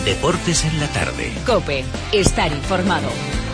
Deportes en la tarde. COPE. Estar informado.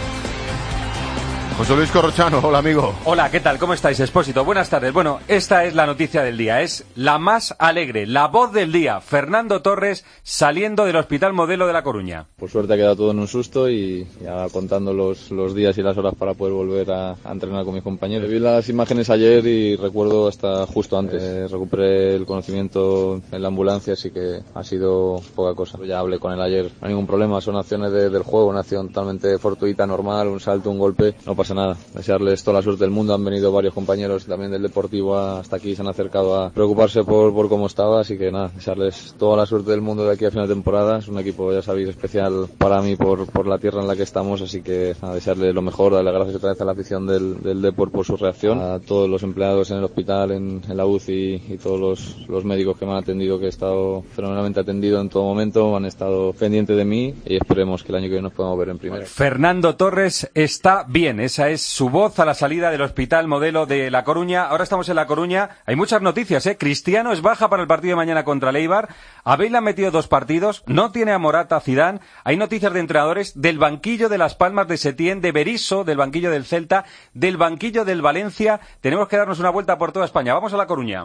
José Luis Corrochano, hola amigo. Hola, ¿qué tal? ¿Cómo estáis, Expósito? Buenas tardes. Bueno, esta es la noticia del día, es la más alegre, la voz del día. Fernando Torres saliendo del Hospital Modelo de La Coruña. Por suerte ha quedado todo en un susto y ya contando los días y las horas para poder volver a entrenar con mis compañeros. Vi las imágenes ayer y recuerdo hasta justo antes. Recuperé el conocimiento en la ambulancia, así que ha sido poca cosa. Ya hablé con él ayer, no hay ningún problema, son acciones del juego, una acción totalmente fortuita, normal, un salto, un golpe, no pasa nada. Desearles toda la suerte del mundo. Han venido varios compañeros también del Deportivo hasta aquí, se han acercado a preocuparse por cómo estaba, así que nada, desearles toda la suerte del mundo de aquí a final de temporada. Es un equipo, ya sabéis, especial para mí por la tierra en la que estamos, así que nada, desearles lo mejor, darle gracias otra vez a la afición del Depor por su reacción, a todos los empleados en el hospital, en la UCI y todos los médicos que me han atendido, que he estado fenomenalmente atendido en todo momento, han estado pendientes de mí y esperemos que el año que viene nos podamos ver en primera. Fernando Torres está bien, esa es su voz a la salida del Hospital Modelo de La Coruña. Ahora estamos en La Coruña, hay muchas noticias, Cristiano es baja para el partido de mañana contra el Eibar, Abel ha metido 2 partidos, no tiene a Morata, Zidane, hay noticias de entrenadores del banquillo de Las Palmas, de Setién, de Berizzo, del banquillo del Celta, del banquillo del Valencia. Tenemos que darnos una vuelta por toda España. Vamos a La Coruña.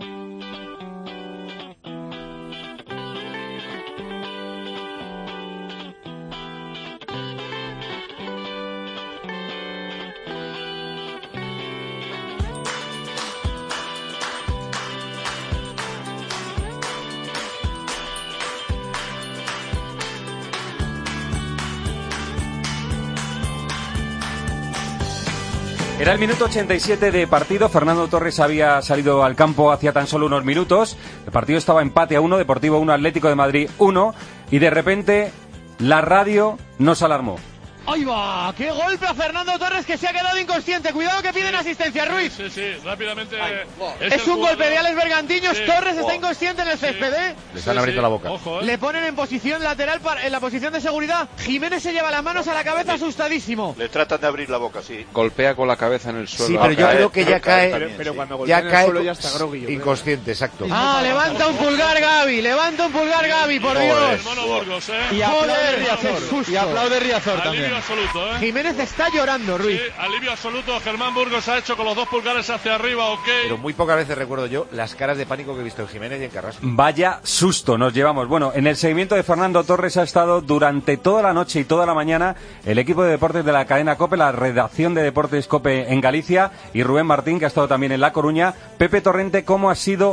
Era el minuto 87 de partido. Fernando Torres había salido al campo hacía tan solo unos minutos. El partido estaba empate a 1, Deportivo 1, Atlético de Madrid 1. Y de repente la radio nos alarmó. ¡Ahí va! ¡Qué golpe a Fernando Torres, que se ha quedado inconsciente! ¡Cuidado que piden asistencia, Ruiz! Sí, rápidamente. Es un golpe de Alex Bergantiños. Torres está inconsciente en el césped, Le están abriendo la boca. Ojo, Le ponen en posición lateral, en la posición de seguridad. Jiménez se lleva las manos a la cabeza asustadísimo. Le tratan de abrir la boca, sí. Golpea con la cabeza en el suelo. Sí, pero yo creo que ya cae. Pero cuando ya cae suelo ya está groggy, inconsciente, exacto. Levanta un pulgar Gavi, por Dios. Hermano Burgos, Y aplaude Riazor. Y aplaude Riazor Alivio también. absoluto, Jiménez está llorando, Ruiz. Sí, alivio absoluto. Germán Burgos ha hecho con los 2 pulgares hacia arriba, ok. Pero muy pocas veces recuerdo yo las caras de pánico que he visto en Jiménez y en Carrasco. Vaya susto nos llevamos. Bueno, en el seguimiento de Fernando Torres ha estado durante toda la noche y toda la mañana el equipo de deportes de la cadena COPE, la redacción de Deportes COPE en Galicia, y Rubén Martín, que ha estado también en La Coruña. Pepe Torrente, ¿cómo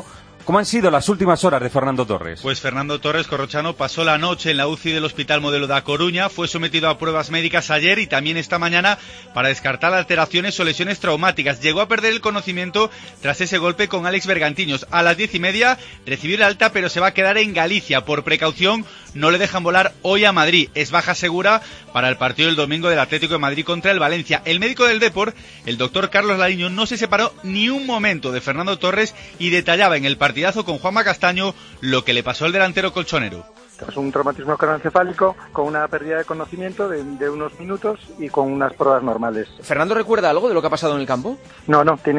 han sido las últimas horas de Fernando Torres? Pues Fernando Torres, Corrochano, pasó la noche en la UCI del Hospital Modelo de A Coruña, fue sometido a pruebas médicas ayer y también esta mañana para descartar alteraciones o lesiones traumáticas. Llegó a perder el conocimiento tras ese golpe con Alex Bergantiños. A las 10:30 recibió el alta, pero se va a quedar en Galicia. Por precaución no le dejan volar hoy a Madrid. Es baja segura para el partido del domingo del Atlético de Madrid contra el Valencia. El médico del Depor, el doctor Carlos Lariño, no se separó ni un momento de Fernando Torres y detallaba en el partidazo con Juanma Castaño lo que le pasó al delantero colchonero. Es un traumatismo craneoencefálico con una pérdida de conocimiento de unos minutos y con unas pruebas normales. ¿Fernando recuerda algo de lo que ha pasado en el campo? No,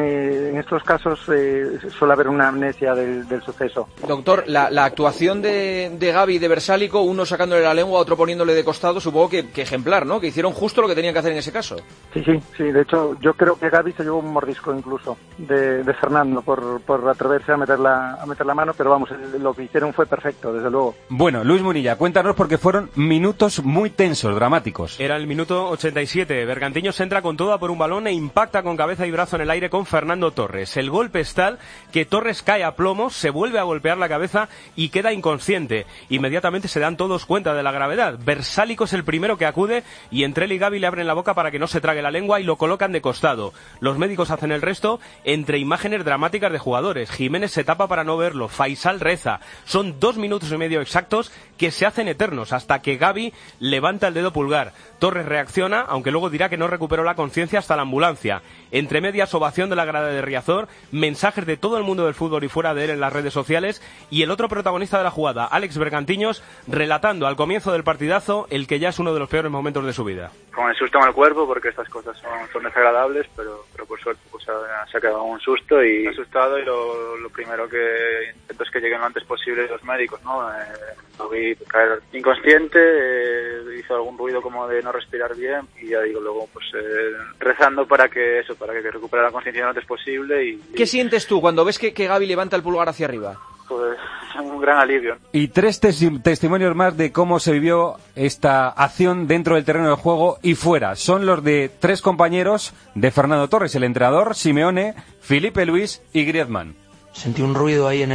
en estos casos suele haber una amnesia del suceso. Doctor, la actuación de Gavi y de Versálico, uno sacándole la lengua, otro poniéndole de costado, supongo que ejemplar, ¿no? Que hicieron justo lo que tenían que hacer en ese caso. Sí, de hecho yo creo que Gavi se llevó un mordisco incluso de Fernando por atreverse a meter la mano, pero vamos, lo que hicieron fue perfecto, desde luego. Bueno, Luis Munilla, cuéntanos, porque fueron minutos muy tensos, dramáticos. Era el minuto 87. Bergantiños entra con toda por un balón e impacta con cabeza y brazo en el aire con Fernando Torres. El golpe es tal que Torres cae a plomo, se vuelve a golpear la cabeza y queda inconsciente. Inmediatamente se dan todos cuenta de la gravedad. Versálico es el primero que acude y entre él y Gavi le abren la boca para que no se trague la lengua y lo colocan de costado. Los médicos hacen el resto entre imágenes dramáticas de jugadores. Jiménez se tapa para no verlo. Faisal reza. Son 2 minutos y medio exactos que se hacen eternos hasta que Gavi levanta el dedo pulgar. Torres reacciona, aunque luego dirá que no recuperó la conciencia hasta la ambulancia. Entre medias, ovación de la grada de Riazor, mensajes de todo el mundo del fútbol y fuera de él en las redes sociales, y el otro protagonista de la jugada, Alex Bergantiños, relatando al comienzo del partidazo el que ya es uno de los peores momentos de su vida. con el susto en el cuerpo, porque estas cosas son desagradables, pero por suerte pues se ha quedado un susto y asustado, y lo primero que intento es que lleguen lo antes posible los médicos, ¿no? Lo vi caer inconsciente, hizo algún ruido como de no respirar bien, y ya digo, luego pues rezando para que recupere la conciencia lo antes posible. ¿Qué sientes tú cuando ves que Gavi levanta el pulgar hacia arriba? Pues un gran alivio. Y 3 testimonios más de cómo se vivió esta acción dentro del terreno de juego y fuera. Son los de 3 compañeros de Fernando Torres, el entrenador, Simeone, Felipe Luis y Griezmann. Sentí un ruido ahí en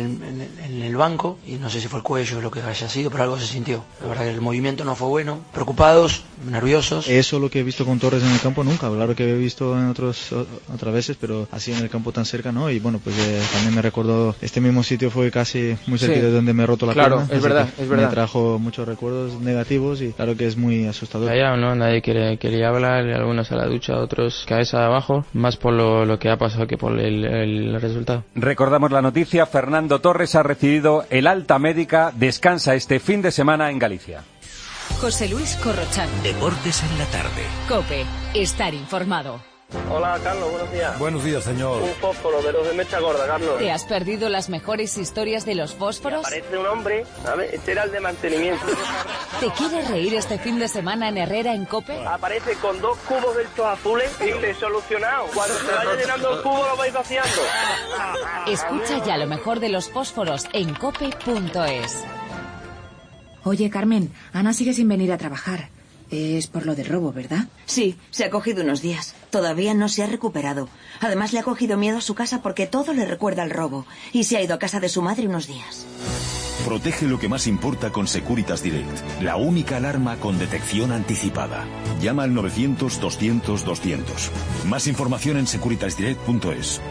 el banco y no sé si fue el cuello o lo que haya sido, pero algo se sintió. La verdad que el movimiento no fue bueno, preocupados, nerviosos. Eso lo que he visto con Torres en el campo nunca, claro que he visto en otras veces, pero así en el campo tan cerca no. Y bueno, pues también me recuerdo, este mismo sitio fue casi muy cerca de donde me he roto la pierna. Es verdad. Me trajo muchos recuerdos negativos y claro que es muy asustador. Allá, ¿no? Nadie quería hablar, algunos a la ducha, otros cabeza abajo, más por lo que ha pasado que por el resultado. Recordamos la noticia, Fernando Torres ha recibido el alta médica, descansa este fin de semana en Galicia. José Luis Corrochano. Deportes en la tarde. COPE, estar informado. Hola, Carlos, buenos días. Buenos días, señor. Un fósforo de los de mecha gorda, Carlos. ¿Te has perdido las mejores historias de los fósforos? Aparece un hombre, ¿sabes? Este era el de mantenimiento. ¿Te quieres reír este fin de semana en Herrera, en COPE? Aparece con 2 cubos de estos azules y te solucionado. Cuando se vaya llenando el cubo lo vais vaciando. Escucha ya lo mejor de los fósforos en cope.es. Oye, Carmen, Ana sigue sin venir a trabajar. Es por lo del robo, ¿verdad? Sí, se ha cogido unos días. Todavía no se ha recuperado. Además, le ha cogido miedo a su casa porque todo le recuerda al robo. Y se ha ido a casa de su madre unos días. Protege lo que más importa con Securitas Direct, la única alarma con detección anticipada. Llama al 900-200-200. Más información en securitasdirect.es.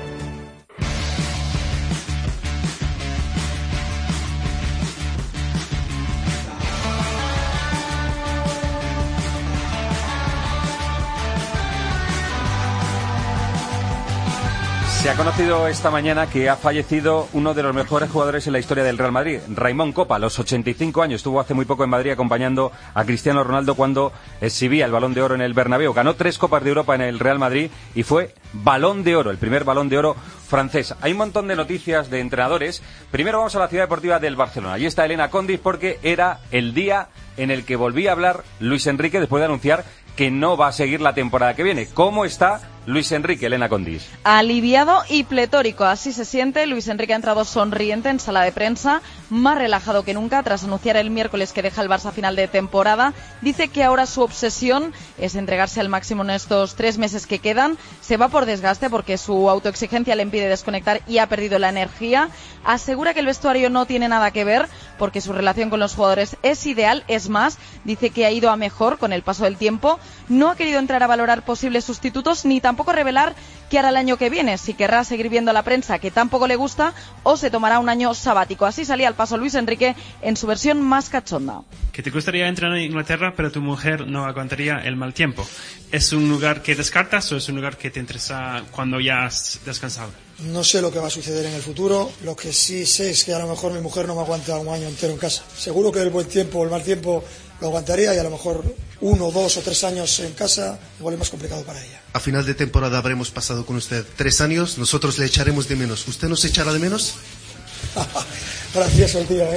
Se ha conocido esta mañana que ha fallecido uno de los mejores jugadores en la historia del Real Madrid, Raimon Copa, a los 85 años. Estuvo hace muy poco en Madrid acompañando a Cristiano Ronaldo cuando exhibía el Balón de Oro en el Bernabéu. Ganó 3 Copas de Europa en el Real Madrid y fue Balón de Oro, el primer Balón de Oro francés. Hay un montón de noticias de entrenadores. Primero vamos a la ciudad deportiva del Barcelona. Allí está Elena Condis porque era el día en el que volvía a hablar Luis Enrique después de anunciar que no va a seguir la temporada que viene. ¿Cómo está Luis Enrique, Elena Condis? Aliviado y pletórico, así se siente. Luis Enrique ha entrado sonriente en sala de prensa, más relajado que nunca tras anunciar el miércoles que deja el Barça a final de temporada. Dice que ahora su obsesión es entregarse al máximo en estos 3 meses que quedan. Se va por desgaste porque su autoexigencia le impide desconectar y ha perdido la energía. Asegura que el vestuario no tiene nada que ver porque su relación con los jugadores es ideal. Es más, dice que ha ido a mejor con el paso del tiempo. No ha querido entrar a valorar posibles sustitutos ni tampoco revelar qué hará el año que viene, si querrá seguir viendo a la prensa que tampoco le gusta o se tomará un año sabático. Así salía al paso Luis Enrique en su versión más cachonda. Que te gustaría entrar en Inglaterra pero tu mujer no aguantaría el mal tiempo. ¿Es un lugar que descartas o es un lugar que te interesa cuando ya has descansado? No sé lo que va a suceder en el futuro. Lo que sí sé es que a lo mejor mi mujer no me aguanta un año entero en casa. Seguro que el buen tiempo o el mal tiempo lo aguantaría y a lo mejor 1, 2 o 3 años en casa igual es más complicado para ella. A final de temporada habremos pasado con usted 3 años, nosotros le echaremos de menos. ¿Usted nos echará de menos? Gracioso el tío,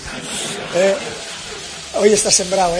hoy está sembrado,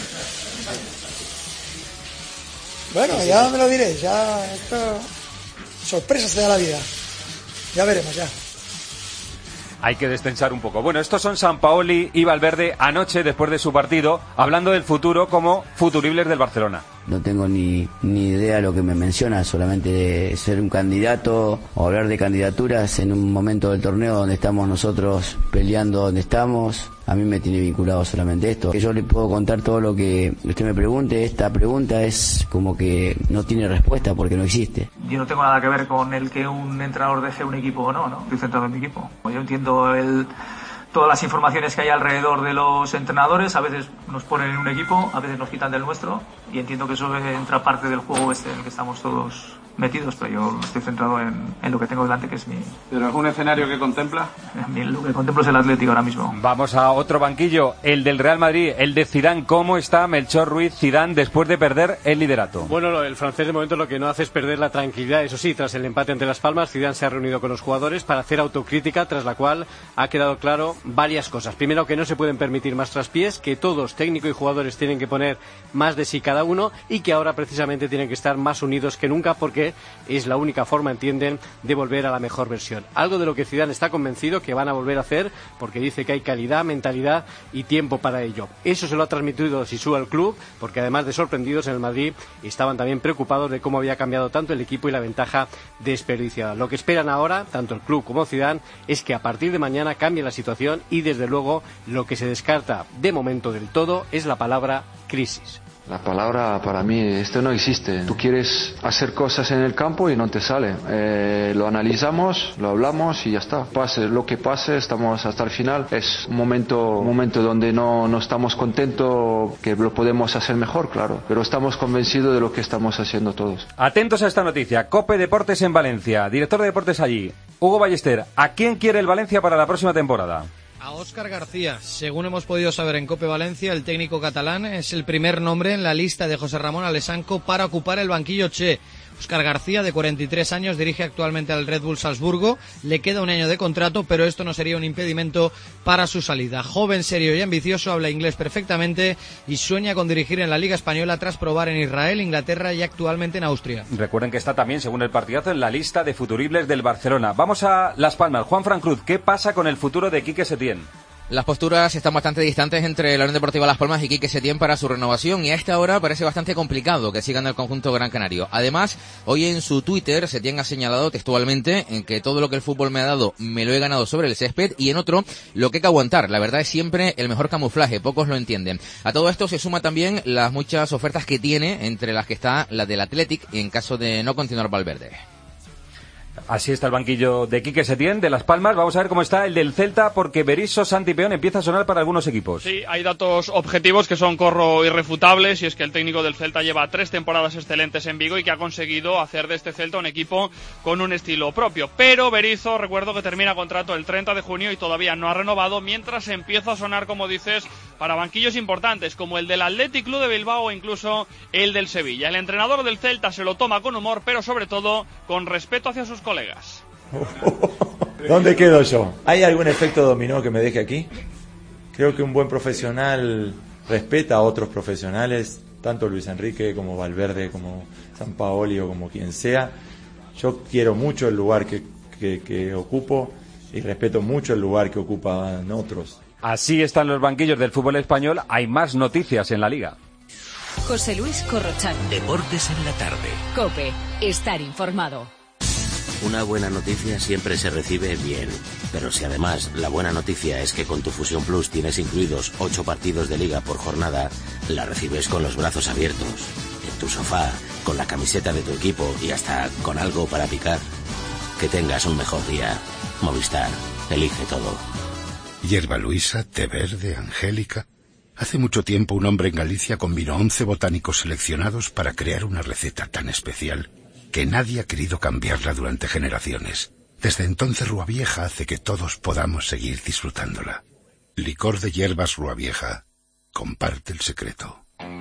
Bueno, ya me lo diréis, ya esto... sorpresas te da la vida. Ya veremos, ya. Hay que destensar un poco. Bueno, estos son Sampaoli y Valverde anoche, después de su partido, hablando del futuro como futuribles del Barcelona. No tengo ni idea de lo que me menciona, solamente de ser un candidato o hablar de candidaturas en un momento del torneo donde estamos nosotros peleando donde estamos. A mí me tiene vinculado solamente esto. Que yo le puedo contar todo lo que usted me pregunte. Esta pregunta es como que no tiene respuesta porque no existe. Yo no tengo nada que ver con el que un entrenador deje un equipo o no, ¿no? Estoy centrado en mi equipo. Yo entiendo todas las informaciones que hay alrededor de los entrenadores. A veces nos ponen en un equipo, a veces nos quitan del nuestro. Y entiendo que eso entra parte del juego en el que estamos todos metidos, pero yo estoy centrado en lo que tengo delante, que es mi... ¿Pero algún escenario que contempla? Lo que contemplo es el Atlético ahora mismo. Vamos a otro banquillo, el del Real Madrid, el de Zidane. ¿Cómo está Melchor Ruiz Zidane después de perder el liderato? Bueno, el francés de momento lo que no hace es perder la tranquilidad. Eso sí, tras el empate ante Las Palmas, Zidane se ha reunido con los jugadores para hacer autocrítica, tras la cual ha quedado claro varias cosas. Primero, que no se pueden permitir más traspiés, que todos, técnico y jugadores, tienen que poner más de sí cada uno y que ahora precisamente tienen que estar más unidos que nunca, porque es la única forma, entienden, de volver a la mejor versión. Algo de lo que Zidane está convencido que van a volver a hacer, porque dice que hay calidad, mentalidad y tiempo para ello. Eso se lo ha transmitido Zizou al club, porque además de sorprendidos en el Madrid, estaban también preocupados de cómo había cambiado tanto el equipo y la ventaja desperdiciada. Lo que esperan ahora, tanto el club como Zidane, es que a partir de mañana cambie la situación y, desde luego, lo que se descarta de momento del todo es la palabra crisis. La palabra para mí, esto no existe. Tú quieres hacer cosas en el campo y no te sale. Lo analizamos, lo hablamos y ya está. Pase lo que pase, estamos hasta el final. Es un momento donde no estamos contentos, que lo podemos hacer mejor, claro. Pero estamos convencidos de lo que estamos haciendo todos. Atentos a esta noticia. COPE Deportes en Valencia. Director de deportes allí, Hugo Ballester. ¿A quién quiere el Valencia para la próxima temporada? A Óscar García. Según hemos podido saber en COPE Valencia, el técnico catalán es el primer nombre en la lista de José Ramón Alessanco para ocupar el banquillo Che. Óscar García, de 43 años, dirige actualmente al Red Bull Salzburgo. Le queda un año de contrato, pero esto no sería un impedimento para su salida. Joven, serio y ambicioso, habla inglés perfectamente y sueña con dirigir en la Liga Española tras probar en Israel, Inglaterra y actualmente en Austria. Recuerden que está también, según el partidazo, en la lista de futuribles del Barcelona. Vamos a Las Palmas. Juan Fran Cruz, ¿qué pasa con el futuro de Quique Setién? Las posturas están bastante distantes entre la Unión Deportiva Las Palmas y Quique Setién para su renovación, y a esta hora parece bastante complicado que sigan el conjunto gran canario. Además, hoy en su Twitter Setién ha señalado textualmente en que todo lo que el fútbol me ha dado me lo he ganado sobre el césped, y en otro, lo que hay que aguantar. La verdad es siempre el mejor camuflaje, pocos lo entienden. A todo esto se suma también las muchas ofertas que tiene, entre las que está la del Athletic en caso de no continuar Valverde. Así está el banquillo de Quique Setién, de Las Palmas. Vamos a ver cómo está el del Celta, porque Berizzo, Santi Peón empieza a sonar para algunos equipos. Sí, hay datos objetivos que son irrefutables, y es que el técnico del Celta lleva 3 temporadas excelentes en Vigo y que ha conseguido hacer de este Celta un equipo con un estilo propio. Pero Berizzo, recuerdo que termina contrato el 30 de junio y todavía no ha renovado, mientras empieza a sonar, como dices, para banquillos importantes, como el del Athletic Club de Bilbao o incluso el del Sevilla. El entrenador del Celta se lo toma con humor, pero sobre todo con respeto hacia sus colegas. ¿Dónde quedo yo? ¿Hay algún efecto dominó que me deje aquí? Creo que un buen profesional respeta a otros profesionales, tanto Luis Enrique como Valverde, como Sampaoli o como quien sea. Yo quiero mucho el lugar que ocupo y respeto mucho el lugar que ocupan otros. Así están los banquillos del fútbol español. Hay más noticias en la Liga. José Luis Corrochano. Deportes en la tarde. COPE. Estar informado. Una buena noticia siempre se recibe bien, pero si además la buena noticia es que con tu Fusión Plus tienes incluidos 8 partidos de liga por jornada, la recibes con los brazos abiertos, en tu sofá, con la camiseta de tu equipo y hasta con algo para picar. Que tengas un mejor día. Movistar, elige todo. Hierba Luisa, té verde, angélica. Hace mucho tiempo un hombre en Galicia combinó 11 botánicos seleccionados para crear una receta tan especial que nadie ha querido cambiarla durante generaciones. Desde entonces Rúa Vieja hace que todos podamos seguir disfrutándola. Licor de hierbas Rúa Vieja. Comparte el secreto.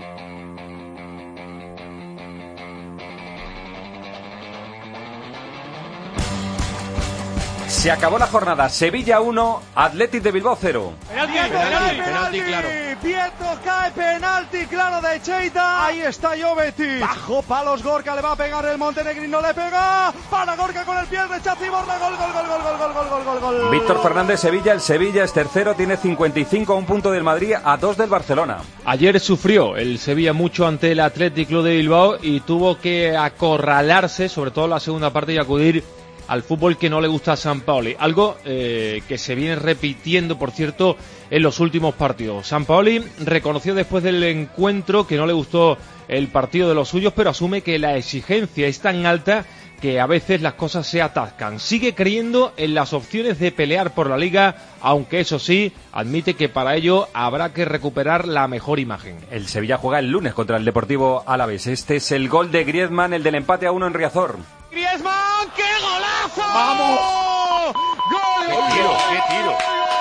Se acabó la jornada. Sevilla 1, Athletic de Bilbao 0. Penalti, claro. Pietro cae, penalti claro de Cheita. Ahí está Jovetic. Bajo palos Gorka, le va a pegar el montenegrino, le pega. Para Gorka con el pie, rechaza y borda. Gol. Víctor Fernández, Sevilla. El Sevilla es tercero, tiene 55 a un punto del Madrid, a 2 del Barcelona. Ayer sufrió el Sevilla mucho ante el Athletic Club de Bilbao y tuvo que acorralarse, sobre todo en la segunda parte, y acudir al fútbol que no le gusta a Sampaoli, algo que se viene repitiendo, por cierto, en los últimos partidos. Sampaoli reconoció después del encuentro que no le gustó el partido de los suyos, pero asume que la exigencia es tan alta que a veces las cosas se atascan. Sigue creyendo en las opciones de pelear por la Liga, aunque eso sí, admite que para ello habrá que recuperar la mejor imagen. El Sevilla juega el lunes contra el Deportivo Alavés. Este es el gol de Griezmann, el del empate a 1 en Riazor. ¡Griezmann! ¡Qué golazo! ¡Vamos! ¡Gol! ¡Qué tiro! ¡Qué tiro!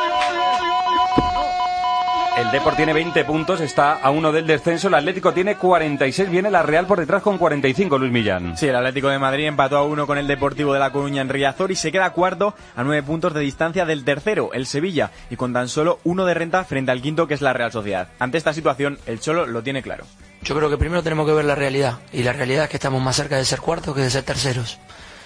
El Depor tiene 20 puntos, está a 1 del descenso. El Atlético tiene 46, viene la Real por detrás con 45, Luis Millán. Sí, el Atlético de Madrid empató a 1 con el Deportivo de La Coruña en Riazor y se queda cuarto a 9 puntos de distancia del tercero, el Sevilla, y con tan solo 1 de renta frente al quinto, que es la Real Sociedad. Ante esta situación, el Cholo lo tiene claro. Yo creo que primero tenemos que ver la realidad, y la realidad es que estamos más cerca de ser cuartos que de ser terceros,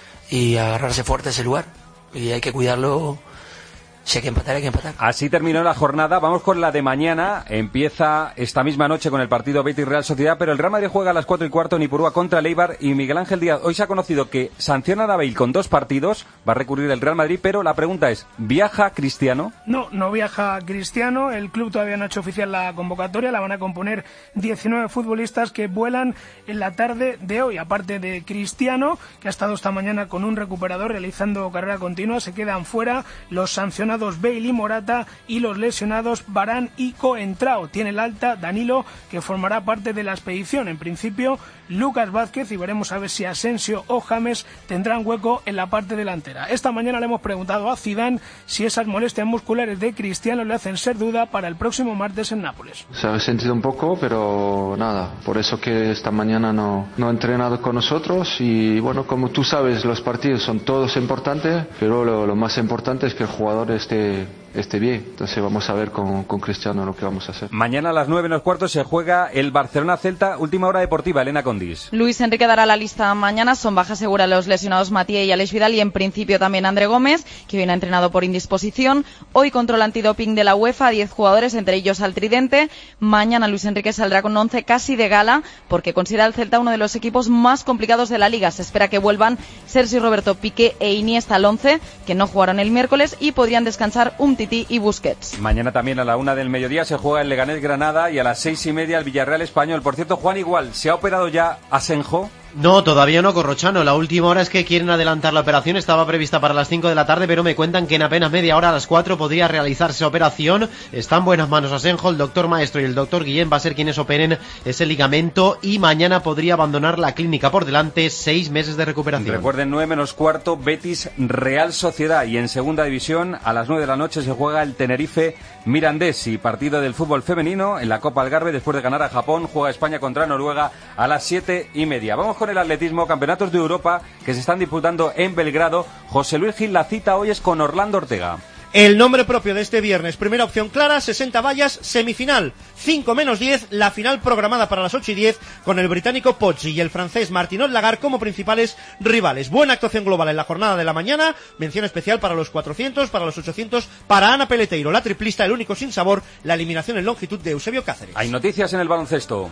y agarrarse fuerte ese lugar, y hay que cuidarlo. Si hay que empatar, hay que empatar. Así terminó la jornada. Vamos con la de mañana. Empieza esta misma noche con el partido Betis-Real Sociedad, pero el Real Madrid juega a las 4:15 en Ipurúa contra el Eibar y Miguel Ángel Díaz. Hoy se ha conocido que sancionan a Bale con 2 partidos. Va a recurrir el Real Madrid, pero la pregunta es, ¿viaja Cristiano? No viaja Cristiano. El club todavía no ha hecho oficial la convocatoria. La van a componer 19 futbolistas que vuelan en la tarde de hoy. Aparte de Cristiano, que ha estado esta mañana con un recuperador realizando carrera continua, se quedan fuera los sancionados Bale y Morata y los lesionados Varane y Coentrao. Tiene el alta Danilo, que formará parte de la expedición. En principio, Lucas Vázquez, y veremos a ver si Asensio o James tendrán hueco en la parte delantera. Esta mañana le hemos preguntado a Zidane si esas molestias musculares de Cristiano le hacen ser duda para el próximo martes en Nápoles. Se ha sentido un poco, pero nada, por eso que esta mañana no ha entrenado con nosotros. Y bueno, como tú sabes, los partidos son todos importantes, pero lo más importante es que el jugador esté bien. Entonces vamos a ver con Cristiano lo que vamos a hacer. Mañana a las 9:15 se juega el Barcelona-Celta, última hora deportiva. Elena Condis. Luis Enrique dará la lista mañana. Son baja segura los lesionados Matías y Aleix Vidal, y en principio también André Gómez, que viene entrenado por indisposición. Hoy control antidoping de la UEFA, 10 jugadores, entre ellos al tridente. Mañana Luis Enrique saldrá con un 11 casi de gala, porque considera al Celta uno de los equipos más complicados de la Liga. Se espera que vuelvan Sergio Roberto, Piqué e Iniesta al 11, que no jugaron el miércoles, y podrían descansar Umtiti y Busquets. Mañana también a la 1 del mediodía se juega el Leganés-Granada y a las 6:30 el Villarreal-Español. Por cierto, Juan, igual, ¿se ha operado ya Asenjo? No, todavía no, Corrochano. La última hora es que quieren adelantar la operación. Estaba prevista para las 5 de la tarde, pero me cuentan que en apenas media hora, a las 4, podría realizarse operación. Está en buenas manos Asenjo. El doctor Maestro y el doctor Guillén va a ser quienes operen ese ligamento, y mañana podría abandonar la clínica. Por delante, 6 meses de recuperación. Recuerden, 9:15, Betis-Real Sociedad. Y en segunda división, a las 9 de la noche se juega el Tenerife-Mirandés. Y partido del fútbol femenino en la Copa Algarve, después de ganar a Japón, juega España contra Noruega a las 7:30. Vamos con el atletismo, campeonatos de Europa que se están disputando en Belgrado. José Luis Gil, la cita hoy es con Orlando Ortega. El nombre propio de este viernes, primera opción clara, 60 vallas, semifinal, 5-10, la final programada para las 8:10 con el británico Poggi y el francés Martinot Lagarde como principales rivales. Buena actuación global en la jornada de la mañana, mención especial para los 400, para los 800, para Ana Peleteiro, la triplista, el único sin sabor, la eliminación en longitud de Eusebio Cáceres. Hay noticias en el baloncesto.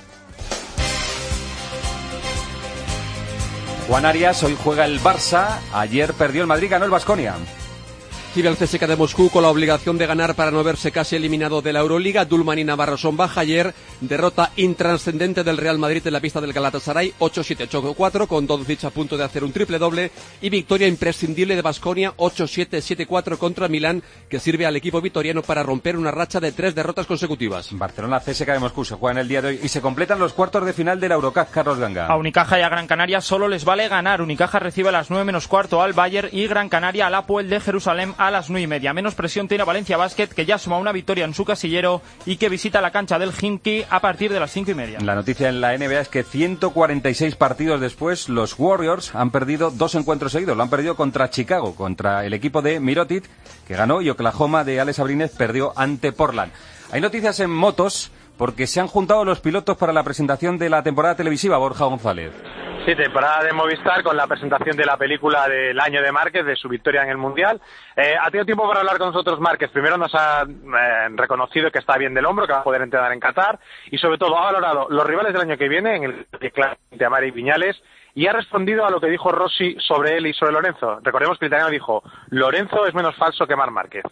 Juan Arias, hoy juega el Barça, ayer perdió el Madrid, ganó el Baskonia. Gira el CSKA de Moscú con la obligación de ganar para no verse casi eliminado de la Euroliga. Dulman y Navarro son baja. Ayer derrota intranscendente del Real Madrid en la pista del Galatasaray, 8-7, 8-4, con Doncic a punto de hacer un triple doble, y victoria imprescindible de Baskonia, 8-7, 7-4 contra Milán, que sirve al equipo vitoriano para romper una racha de 3 derrotas consecutivas. Barcelona, CSKA de Moscú se juega en el día de hoy y se completan los cuartos de final de la Eurocup. Carlos Ganga. A Unicaja y a Gran Canaria solo les vale ganar. Unicaja recibe a las 9:15 al Bayern y Gran Canaria al Apoel de Jerusalén a las 9:30. Menos presión tiene Valencia Basket, que ya suma una victoria en su casillero y que visita la cancha del Khimki a partir de las 5:30. La noticia en la NBA es que 146 partidos después, los Warriors han perdido 2 encuentros seguidos. Lo han perdido contra Chicago, contra el equipo de Mirotic, que ganó, y Oklahoma de Alex Abrínez perdió ante Portland. Hay noticias en motos, porque se han juntado los pilotos para la presentación de la temporada televisiva. Borja González. Sí, temporada de Movistar con la presentación de la película del año de Márquez, de su victoria en el Mundial. Ha tenido tiempo para hablar con nosotros Márquez. Primero nos ha reconocido que está bien del hombro, que va a poder entrenar en Qatar, y sobre todo ha valorado los rivales del año que viene en el de Amari y Viñales, y ha respondido a lo que dijo Rossi sobre él y sobre Lorenzo. Recordemos que el italiano dijo: Lorenzo es menos falso que Marc Márquez.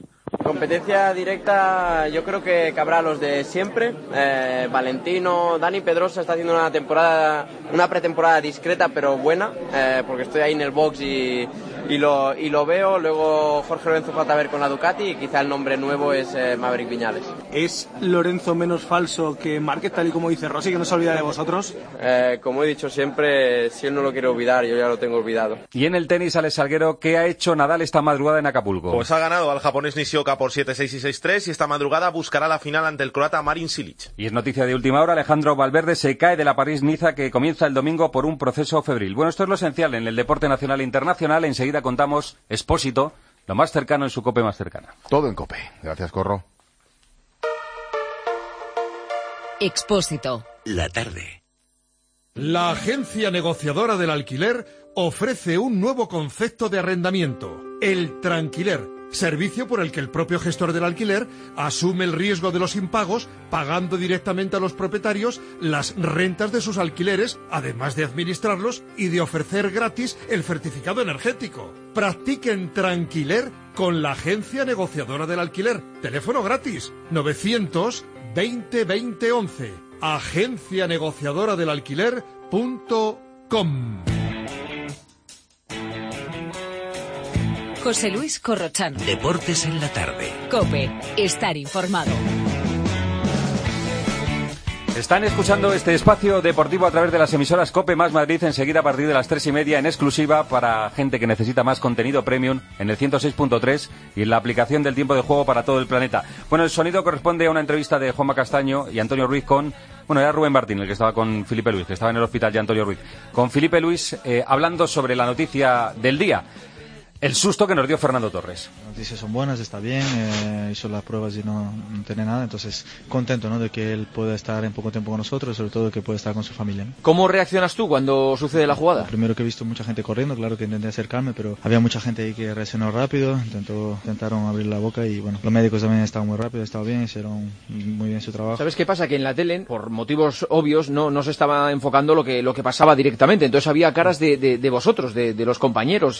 Competencia directa, yo creo que habrá los de siempre. Valentino, Dani Pedrosa está haciendo una pretemporada discreta pero buena, porque estoy ahí en el box y lo veo. Luego Jorge Lorenzo falta ver con la Ducati y quizá el nombre nuevo es Maverick Viñales. ¿Es Lorenzo menos falso que Márquez, tal y como dice Rossi, que no se olvida de vosotros? Como he dicho siempre, si él no lo quiere olvidar, yo ya lo tengo olvidado. Y en el tenis, Alex Salguero, ¿qué ha hecho Nadal esta madrugada en Acapulco? Pues ha ganado al japonés Nishioka por 7-6 y 6-3 y esta madrugada buscará la final ante el croata Marin Cilic. Y es noticia de última hora, Alejandro Valverde se cae de la París-Niza que comienza el domingo por un proceso febril. Bueno, esto es lo esencial en el deporte nacional e internacional. Enseguida contamos Expósito, lo más cercano en su COPE más cercana. Todo en COPE. Gracias, Corro. Expósito. La tarde. La agencia negociadora del alquiler ofrece un nuevo concepto de arrendamiento, el tranquiler, servicio por el que el propio gestor del alquiler asume el riesgo de los impagos, pagando directamente a los propietarios las rentas de sus alquileres, además de administrarlos y de ofrecer gratis el certificado energético. Practiquen tranquiler con la agencia negociadora del alquiler. Teléfono gratis 920 20 11. Agencia negociadora del alquiler.com. José Luis Corrochano. Deportes en la tarde. COPE. Estar informado. Están escuchando este espacio deportivo a través de las emisoras COPE más Madrid, enseguida a partir de las 3:30 en exclusiva para gente que necesita más contenido premium en el 106.3 y en la aplicación del tiempo de juego para todo el planeta. Bueno, el sonido corresponde a una entrevista de Juanma Castaño y Antonio Ruiz era Rubén Martín el que estaba con Felipe Luis, que estaba en el hospital ya Antonio Ruiz. Con Felipe Luis hablando sobre la noticia del día. El susto que nos dio Fernando Torres. Las noticias son buenas, está bien, hizo las pruebas y no tiene nada, entonces contento, ¿no?, de que él pueda estar en poco tiempo con nosotros, sobre todo que pueda estar con su familia, ¿no? ¿Cómo reaccionas tú cuando sucede la jugada? Primero que he visto mucha gente corriendo, claro que intenté acercarme, pero había mucha gente ahí que reaccionó rápido, intentaron abrir la boca y bueno, los médicos también estaban muy rápidos, estaban bien, hicieron muy bien su trabajo. ¿Sabes qué pasa? Que en la tele, por motivos obvios, no se estaba enfocando lo que pasaba directamente, entonces había caras de vosotros, de los compañeros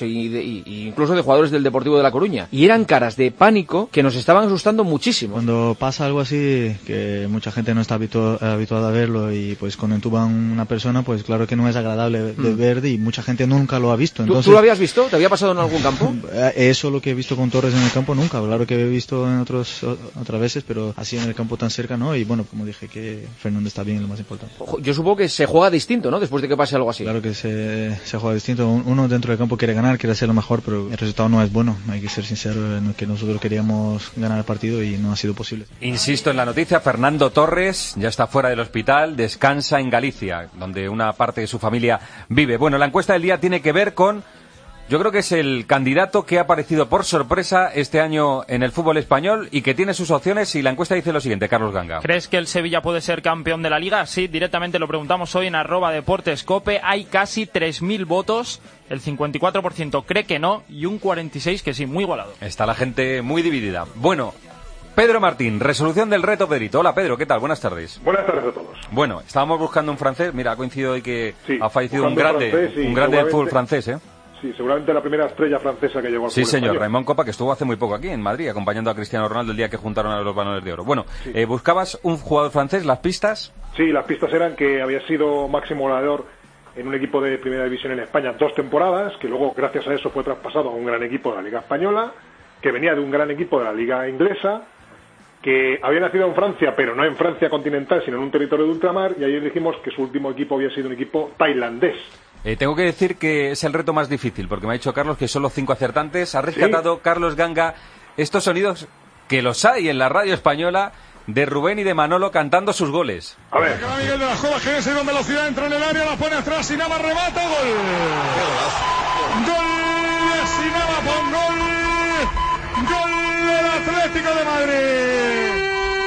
y incluso de jugadores del Deportivo de La Coruña, y eran caras de pánico que nos estaban asustando muchísimo. Cuando pasa algo así, que mucha gente no está habituada a verlo y pues cuando entuban una persona, pues claro que no es agradable de ver y mucha gente nunca lo ha visto. Entonces, ¿Tú lo habías visto? ¿Te había pasado en algún campo? Eso lo que he visto con Torres en el campo nunca, claro que he visto en otras veces, pero así en el campo tan cerca no, y bueno, como dije, que Fernando está bien, es lo más importante. Yo supongo que se juega distinto, ¿no?, después de que pase algo así. Claro que se juega distinto, uno dentro del campo quiere ganar, quiere hacer lo mejor, pero el resultado no es bueno, hay que ser sincero en que nosotros queríamos ganar el partido y no ha sido posible. Insisto en la noticia, Fernando Torres ya está fuera del hospital, descansa en Galicia, donde una parte de su familia vive. Bueno, la encuesta del día tiene que ver con, yo creo que es el candidato que ha aparecido por sorpresa este año en el fútbol español y que tiene sus opciones, y la encuesta dice lo siguiente, Carlos Ganga. ¿Crees que el Sevilla puede ser campeón de la Liga? Sí, directamente lo preguntamos hoy en @deportescope. Hay casi 3.000 votos, el 54% cree que no y un 46% que sí, muy igualado. Está la gente muy dividida. Bueno, Pedro Martín, resolución del reto Pedrito. Hola Pedro, ¿qué tal? Buenas tardes. Buenas tardes a todos. Bueno, estábamos buscando un francés, mira, ha coincidido hoy que sí, ha fallecido un grande del fútbol francés, ¿eh? Sí, seguramente la primera estrella francesa que llegó al fútbol señor, español. Raymond Kopa, que estuvo hace muy poco aquí en Madrid, acompañando a Cristiano Ronaldo el día que juntaron a los Balones de Oro. Bueno, sí. ¿Buscabas un jugador francés? ¿Las pistas? Sí, las pistas eran que había sido máximo goleador en un equipo de primera división en España 2 temporadas, que luego gracias a eso fue traspasado a un gran equipo de la Liga Española, que venía de un gran equipo de la Liga Inglesa, que había nacido en Francia, pero no en Francia continental, sino en un territorio de ultramar, y ayer dijimos que su último equipo había sido un equipo tailandés. Tengo que decir que es el reto más difícil, porque me ha dicho Carlos que solo 5 acertantes. Ha rescatado, ¿sí?, Carlos Ganga, estos sonidos que los hay en la radio española de Rubén y de Manolo cantando sus goles. A ver. Miguel de la Jova, que es en velocidad, entra en el área, la pone atrás, Sinama remata, gol. Gol de Sinama, pon gol. Gol del Atlético de Madrid.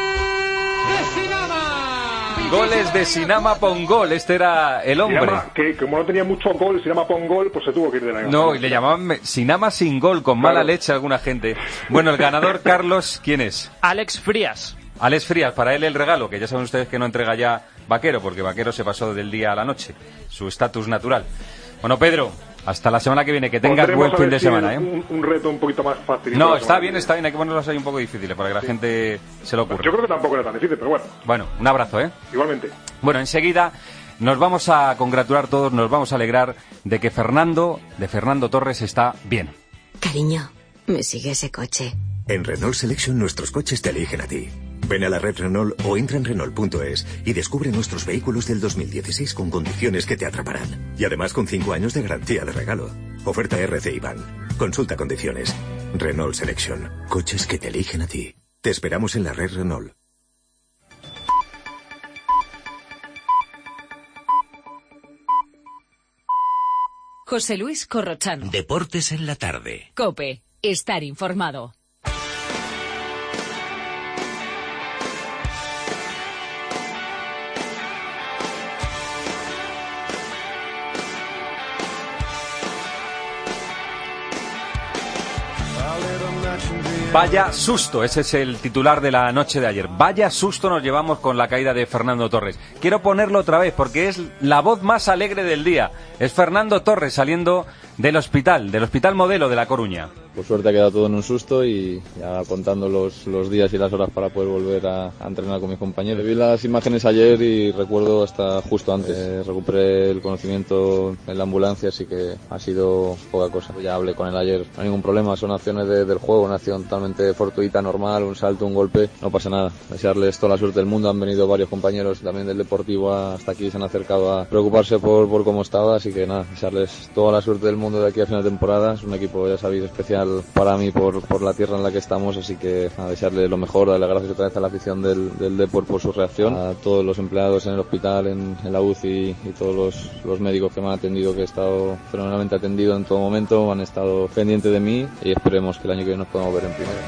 De Sinama. Goles de Sinama Pongol, este era el hombre. Sinama, que como no tenía mucho gol, Sinama Pongol, pues se tuvo que ir de la gana. No, y le llamaban Sinama sin gol, con mala leche a alguna gente. Bueno, el ganador, Carlos, ¿quién es? Alex Frías. Alex Frías, para él el regalo, que ya saben ustedes que no entrega ya Vaquero, porque Vaquero se pasó del día a la noche, su estatus natural. Bueno, Pedro, Hasta la semana que viene, que tengas Pondremos buen fin de semana, un reto un poquito más fácil. No, está bien, hay que ponerlos ahí un poco difíciles para que la gente se lo ocurra. Yo creo que tampoco era tan difícil, pero bueno. Bueno, un abrazo, Igualmente. Bueno, enseguida nos vamos a congratular todos, nos vamos a alegrar de que Fernando Torres está bien. Cariño, me sigue ese coche. En Renault Selection nuestros coches te eligen a ti. Ven a la red Renault o entra en Renault.es y descubre nuestros vehículos del 2016 con condiciones que te atraparán. Y además con 5 años de garantía de regalo. Oferta RC Ban. Consulta condiciones. Renault Selection. Coches que te eligen a ti. Te esperamos en la red Renault. José Luis Corrochano. Deportes en la tarde. COPE. Estar informado. Vaya susto, ese es el titular de la noche de ayer. Vaya susto nos llevamos con la caída de Fernando Torres. Quiero ponerlo otra vez porque es la voz más alegre del día. Es Fernando Torres saliendo del hospital Modelo de La Coruña. Por suerte ha quedado todo en un susto y ya contando los días y las horas para poder volver a entrenar con mis compañeros. Vi las imágenes ayer y recuerdo hasta justo antes. Recuperé el conocimiento en la ambulancia, así que ha sido poca cosa. Ya hablé con él ayer, no hay ningún problema, son acciones del juego, una acción totalmente fortuita, normal, un salto, un golpe, no pasa nada. Desearles toda la suerte del mundo, han venido varios compañeros también del Deportivo hasta aquí, se han acercado a preocuparse por cómo estaba, así que nada, desearles toda la suerte del mundo de aquí a final de temporada. Es un equipo, ya sabéis, especial para mí por la tierra en la que estamos, así que a desearle lo mejor, darle gracias otra vez a la afición del Depor por su reacción, a todos los empleados en el hospital, en la UCI y todos los médicos que me han atendido, que he estado fenomenalmente atendido en todo momento, han estado pendientes de mí y esperemos que el año que viene nos podamos ver en primera.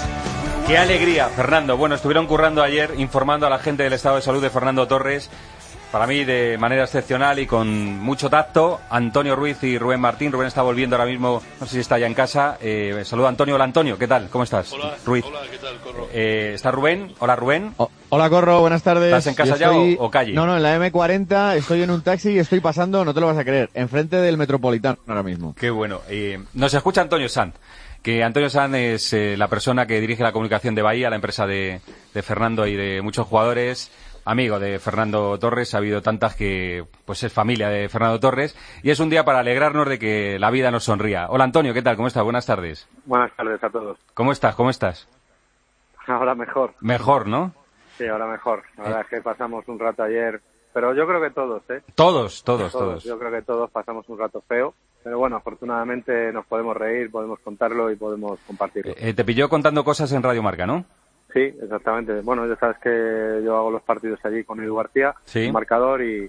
¡Qué alegría, Fernando! Bueno, estuvieron currando ayer informando a la gente del estado de salud de Fernando Torres. Para mí, de manera excepcional y con mucho tacto, Antonio Ruiz y Rubén Martín. Rubén está volviendo ahora mismo, no sé si está ya en casa. Saluda a Antonio. Hola, Antonio, ¿qué tal? ¿Cómo estás? Hola, Ruiz. Hola, ¿qué tal, Corro? ¿Está Rubén? Hola, Rubén. Hola, Corro, buenas tardes. ¿Estás en casa ya o calle? No, en la M40, estoy en un taxi y estoy pasando, no te lo vas a creer, enfrente del Metropolitano ahora mismo. Qué bueno. Nos escucha Antonio Sanz. Que Antonio Sanz es la persona que dirige la comunicación de Bahía, la empresa de Fernando y de muchos jugadores. Amigo de Fernando Torres, ha habido tantas que pues es familia de Fernando Torres y es un día para alegrarnos de que la vida nos sonría. Hola Antonio, ¿qué tal? ¿Cómo estás? Buenas tardes. Buenas tardes a todos. ¿Cómo estás? Ahora mejor. Mejor, ¿no? Sí, ahora mejor. La verdad es que pasamos un rato ayer, pero yo creo que todos, ¿eh? Todos. Yo creo que todos pasamos un rato feo, pero bueno, afortunadamente nos podemos reír, podemos contarlo y podemos compartirlo. Te pilló contando cosas en Radio Marca, ¿no? Sí, exactamente. Bueno, ya sabes que yo hago los partidos allí con Edu García, el marcador, y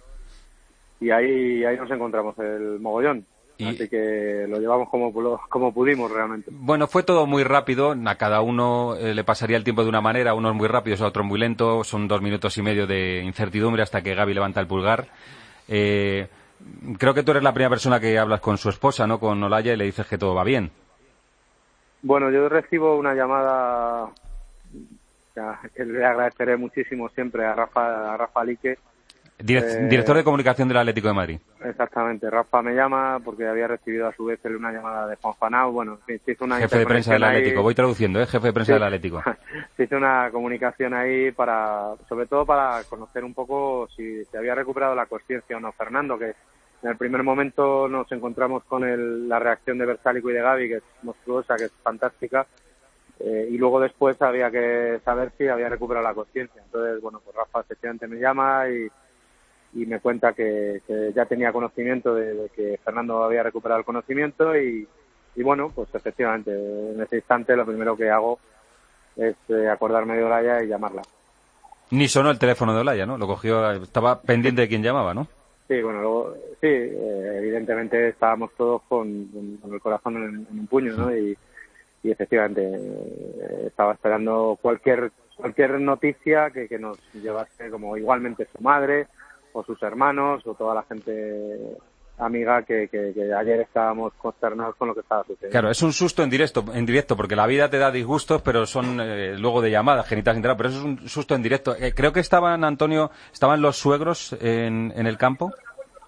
ahí nos encontramos el mogollón. Así que lo llevamos como pudimos realmente. Bueno, fue todo muy rápido. A cada uno le pasaría el tiempo de una manera. Unos muy rápidos, a otros muy lentos. Son 2 minutos y medio de incertidumbre hasta que Gaby levanta el pulgar. Creo que tú eres la primera persona que hablas con su esposa, ¿no? Con Olaya, y le dices que todo va bien. Bueno, yo recibo una llamada que le agradeceré muchísimo siempre a Rafa Lique. Director de comunicación del Atlético de Madrid. Exactamente, Rafa me llama porque había recibido a su vez una llamada de Juan Fanau. Bueno, se hizo una jefe de prensa del Atlético, voy traduciendo, jefe de prensa del Atlético. Se hizo una comunicación ahí sobre todo para conocer un poco si se había recuperado la consciencia o no Fernando, que en el primer momento nos encontramos con la reacción de Bersálico y de Gaby, que es monstruosa, que es fantástica. Y luego después había que saber si había recuperado la consciencia. Entonces, bueno, pues Rafa efectivamente me llama y me cuenta que ya tenía conocimiento de que Fernando había recuperado el conocimiento y bueno, pues efectivamente, en ese instante lo primero que hago es acordarme de Olaya y llamarla. Ni sonó el teléfono de Olaya, ¿no? Lo cogió, estaba pendiente de quién llamaba, ¿no? Sí, bueno, luego, sí, evidentemente estábamos todos con el corazón en un puño, ¿no? Y efectivamente estaba esperando cualquier noticia que nos llevase, como igualmente su madre o sus hermanos o toda la gente amiga que ayer estábamos consternados con lo que estaba sucediendo. Claro, es un susto en directo, porque la vida te da disgustos, pero son luego de llamadas, genital, pero eso es un susto en directo. Creo que estaban los suegros en el campo.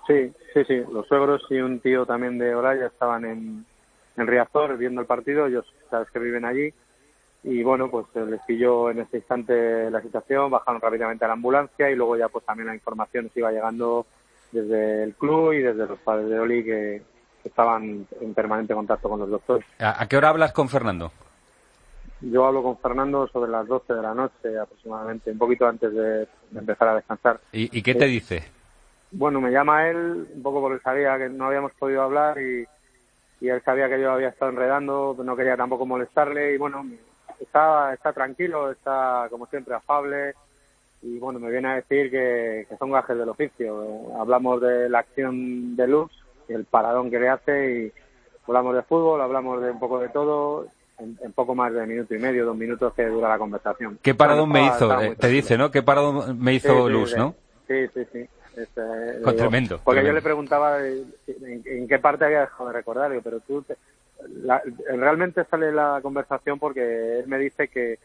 Sí, los suegros y un tío también de Olaya estaban en Riazor viendo el partido, ellos sabes que viven allí, y bueno, pues les pilló en ese instante la situación, bajaron rápidamente a la ambulancia y luego ya pues también la información se iba llegando desde el club y desde los padres de Oli que estaban en permanente contacto con los doctores. ¿A qué hora hablas con Fernando? Yo hablo con Fernando sobre las 12 de la noche aproximadamente, un poquito antes de empezar a descansar. ¿Y qué te dice? Bueno, me llama él, un poco porque sabía que no habíamos podido hablar y él sabía que yo había estado enredando, no quería tampoco molestarle y bueno, está tranquilo, está como siempre afable y bueno, me viene a decir que son gajes del oficio. Hablamos de la acción de Lux y el paradón que le hace y hablamos de fútbol, hablamos de un poco de todo, en poco más de minuto y medio, 2 minutos que dura la conversación. ¿Qué paradón me hizo? Te dice, ¿no? ¿Qué paradón me hizo Lux, no? Sí. Tremendo. Porque tremendo. yo le preguntaba en qué parte había dejado de recordar, pero realmente sale la conversación porque él me dice que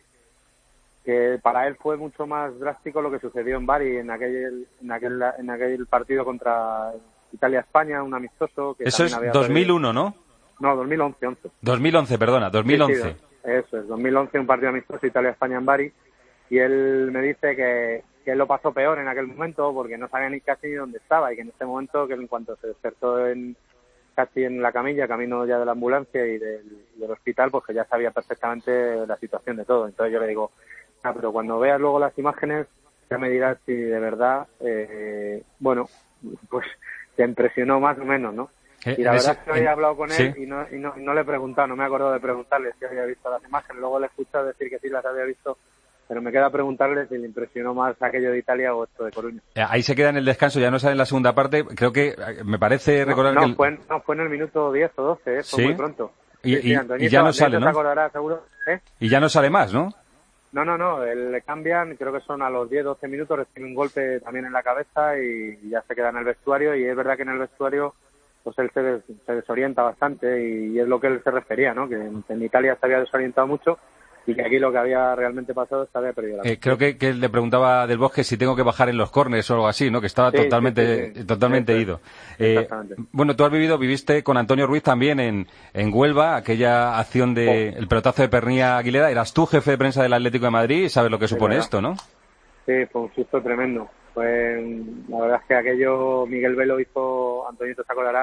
para él fue mucho más drástico lo que sucedió en Bari en aquel partido contra Italia-España, un amistoso. Que eso es había 2001, perdido. ¿no? No, 2011. 2011, perdona, 2011. Sí, eso es, 2011, un partido amistoso Italia-España en Bari, y él me dice que él lo pasó peor en aquel momento porque no sabía ni casi dónde estaba y que en este momento, que en cuanto se despertó casi en la camilla, camino ya de la ambulancia y del hospital, pues que ya sabía perfectamente la situación de todo. Entonces yo le digo, pero cuando veas luego las imágenes ya me dirás si de verdad, bueno, pues te impresionó más o menos, ¿no? Y la verdad es que había hablado con él y no le he preguntado, no me he acordado de preguntarle si había visto las imágenes, luego le he escuchado decir que sí las había visto, pero me queda preguntarle si le impresionó más aquello de Italia o esto de Coruña. Ahí se queda en el descanso, ya no sale en la segunda parte, creo que me parece recordar que... Fue en el minuto 10 o 12, fue muy pronto. Y ya no sale, ¿no? Se acordará, seguro, Y ya no sale más, ¿no? No, le cambian, creo que son a los 10-12 minutos, recibe un golpe también en la cabeza y ya se queda en el vestuario, y es verdad que en el vestuario pues él se desorienta bastante y es lo que él se refería, ¿no? Que en Italia se había desorientado mucho y que aquí lo que había realmente pasado es que había perdido la creo que él le preguntaba del Bosque si tengo que bajar en los córners o algo así, ¿no? Que estaba totalmente ido. Bueno, tú viviste con Antonio Ruiz también en Huelva, aquella acción de el pelotazo de Pernía Aguilera. Eras tú jefe de prensa del Atlético de Madrid y sabes lo que supone esto, ¿no? Sí, fue un susto tremendo. La verdad es que aquello Miguel Velo hizo, Antonito se acordará,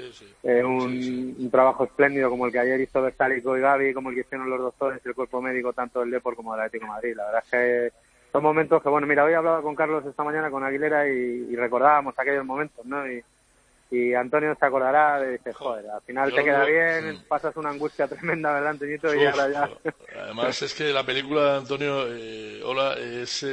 un trabajo espléndido como el que ayer hizo Versálico y Gavi, como el que hicieron los doctores y el cuerpo médico tanto del Depor como del Atlético de Madrid. La verdad es que son momentos que, bueno, mira, hoy he hablado con Carlos esta mañana, con Aguilera, y recordábamos aquellos momentos, ¿no? Y Antonio se acordará de dice, joder, al final te queda bien, pasas una angustia tremenda, ¿verdad, Antoñito? Y ahora ya... Además es que la película de Antonio es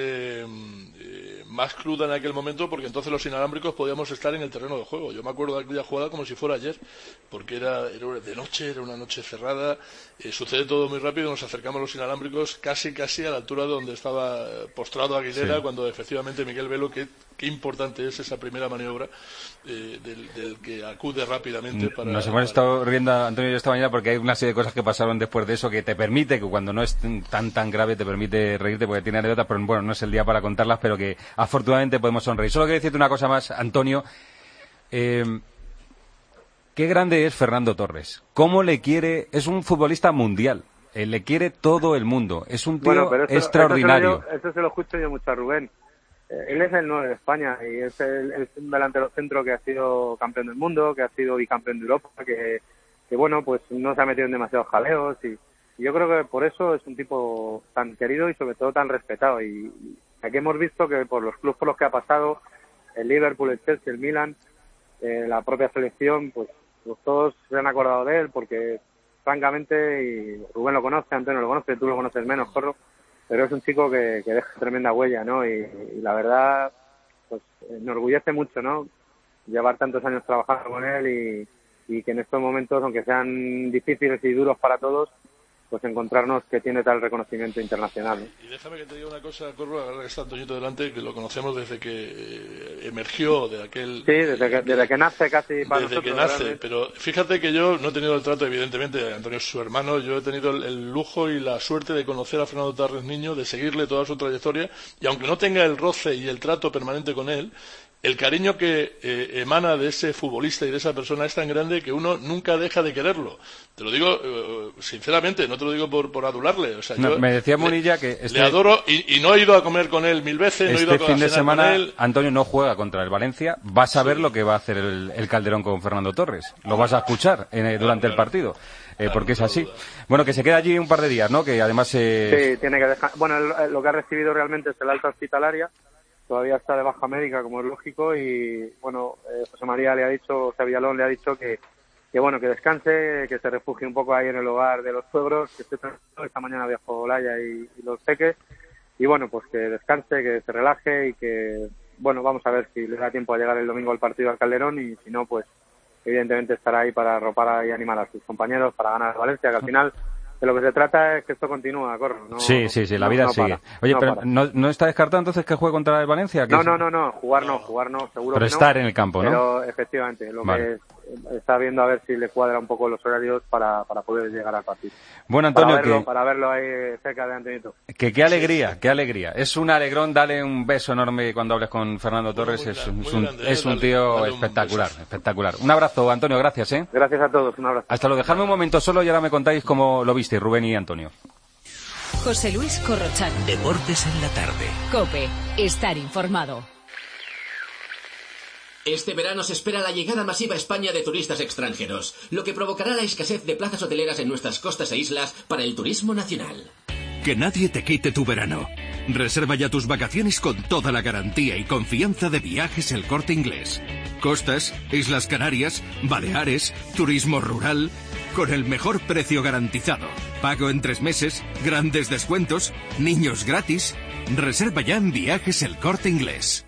más cruda en aquel momento porque entonces los inalámbricos podíamos estar en el terreno de juego. Yo me acuerdo de aquella jugada como si fuera ayer, porque era de noche, era una noche cerrada, sucede todo muy rápido, nos acercamos los inalámbricos casi a la altura de donde estaba postrado Aguilera, cuando efectivamente Miguel Velo, qué importante es esa primera maniobra del que acude rápidamente para... Nos hemos estado riendo, Antonio y yo, esta mañana porque hay una serie de cosas que pasaron después de eso que te permite, que cuando no es tan grave te permite reírte porque tiene anécdotas, pero bueno, no es el día para contarlas, pero que afortunadamente podemos sonreír. Solo quiero decirte una cosa más, Antonio. Qué grande es Fernando Torres. ¿Cómo le quiere? Es un futbolista mundial. Le quiere todo el mundo. Es un tío extraordinario. Eso se lo escucho yo mucho a Rubén. Él es el 9 de España y es un delantero centro que ha sido campeón del mundo, que ha sido bicampeón de Europa, que bueno, pues no se ha metido en demasiados jaleos y yo creo que por eso es un tipo tan querido y sobre todo tan respetado. Y aquí hemos visto que por los clubes por los que ha pasado, el Liverpool, el Chelsea, el Milan, la propia selección, pues todos se han acordado de él porque francamente, y Rubén lo conoce, Antonio lo conoce, tú lo conoces menos, Corro, pero es un chico que deja tremenda huella, ¿no? Y la verdad, pues me enorgullece mucho, ¿no? Llevar tantos años trabajando con él y que en estos momentos, aunque sean difíciles y duros para todos, pues encontrarnos que tiene tal reconocimiento internacional, ¿no? Y déjame que te diga una cosa, Corro, ahora que está Antoñito delante, que lo conocemos desde que emergió de aquel... Sí, desde que nace casi para desde nosotros. Desde que nace, realmente. pero fíjate que yo no he tenido el trato, evidentemente, Antonio es su hermano, yo he tenido el lujo y la suerte de conocer a Fernando Torres niño, de seguirle toda su trayectoria, y aunque no tenga el roce y el trato permanente con él, el cariño que emana de ese futbolista y de esa persona es tan grande que uno nunca deja de quererlo. Te lo digo sinceramente, no te lo digo por adularle. O sea, no, yo me decía Munilla que le adoro y no he ido a comer con él 1000 veces. No he ido a fin de semana con él. Antonio no juega contra el Valencia. Vas a ver lo que va a hacer el Calderón con Fernando Torres. Lo vas a escuchar durante el partido. Porque es así. Bueno, que se queda allí un par de días, ¿no? Que además Sí, tiene que dejar. Bueno, lo que ha recibido realmente es el alta hospitalaria. Todavía está de baja médica, como es lógico, y bueno, José María le ha dicho, o sea, Villalón le ha dicho que bueno, que descanse, que se refugie un poco ahí en el hogar de los suegros, que esté tranquilo. Esta mañana viajó Olaya y los peques, y bueno, pues que descanse, que se relaje y que, bueno, vamos a ver si le da tiempo a llegar el domingo al partido al Calderón, y si no, pues evidentemente estará ahí para arropar y animar a sus compañeros para ganar a Valencia, que al final de lo que se trata es que esto continúa, Corro. No, sí, la vida sigue. Oye, pero ¿no está descartado entonces que juegue contra el Valencia? No, jugar no, seguro pero que estar no, en el campo, ¿no? Pero efectivamente, que está viendo a ver si le cuadra un poco los horarios para poder llegar al partido. Bueno, Antonio, para verlo ahí cerca de Antonito. Qué alegría. Es un alegrón, dale un beso enorme cuando hables con Fernando Torres, es un tío espectacular. Un abrazo, Antonio, gracias, ¿eh? Gracias a todos, un abrazo. Hasta luego, dejadme un momento solo y ahora me contáis cómo lo visteis, Rubén y Antonio. José Luis Corrochano. Deportes en la tarde. COPE, estar informado. Este verano se espera la llegada masiva a España de turistas extranjeros, lo que provocará la escasez de plazas hoteleras en nuestras costas e islas para el turismo nacional. Que nadie te quite tu verano. Reserva ya tus vacaciones con toda la garantía y confianza de Viajes El Corte Inglés. Costas, Islas Canarias, Baleares, turismo rural, con el mejor precio garantizado. Pago en 3 meses, grandes descuentos, niños gratis. Reserva ya en Viajes El Corte Inglés.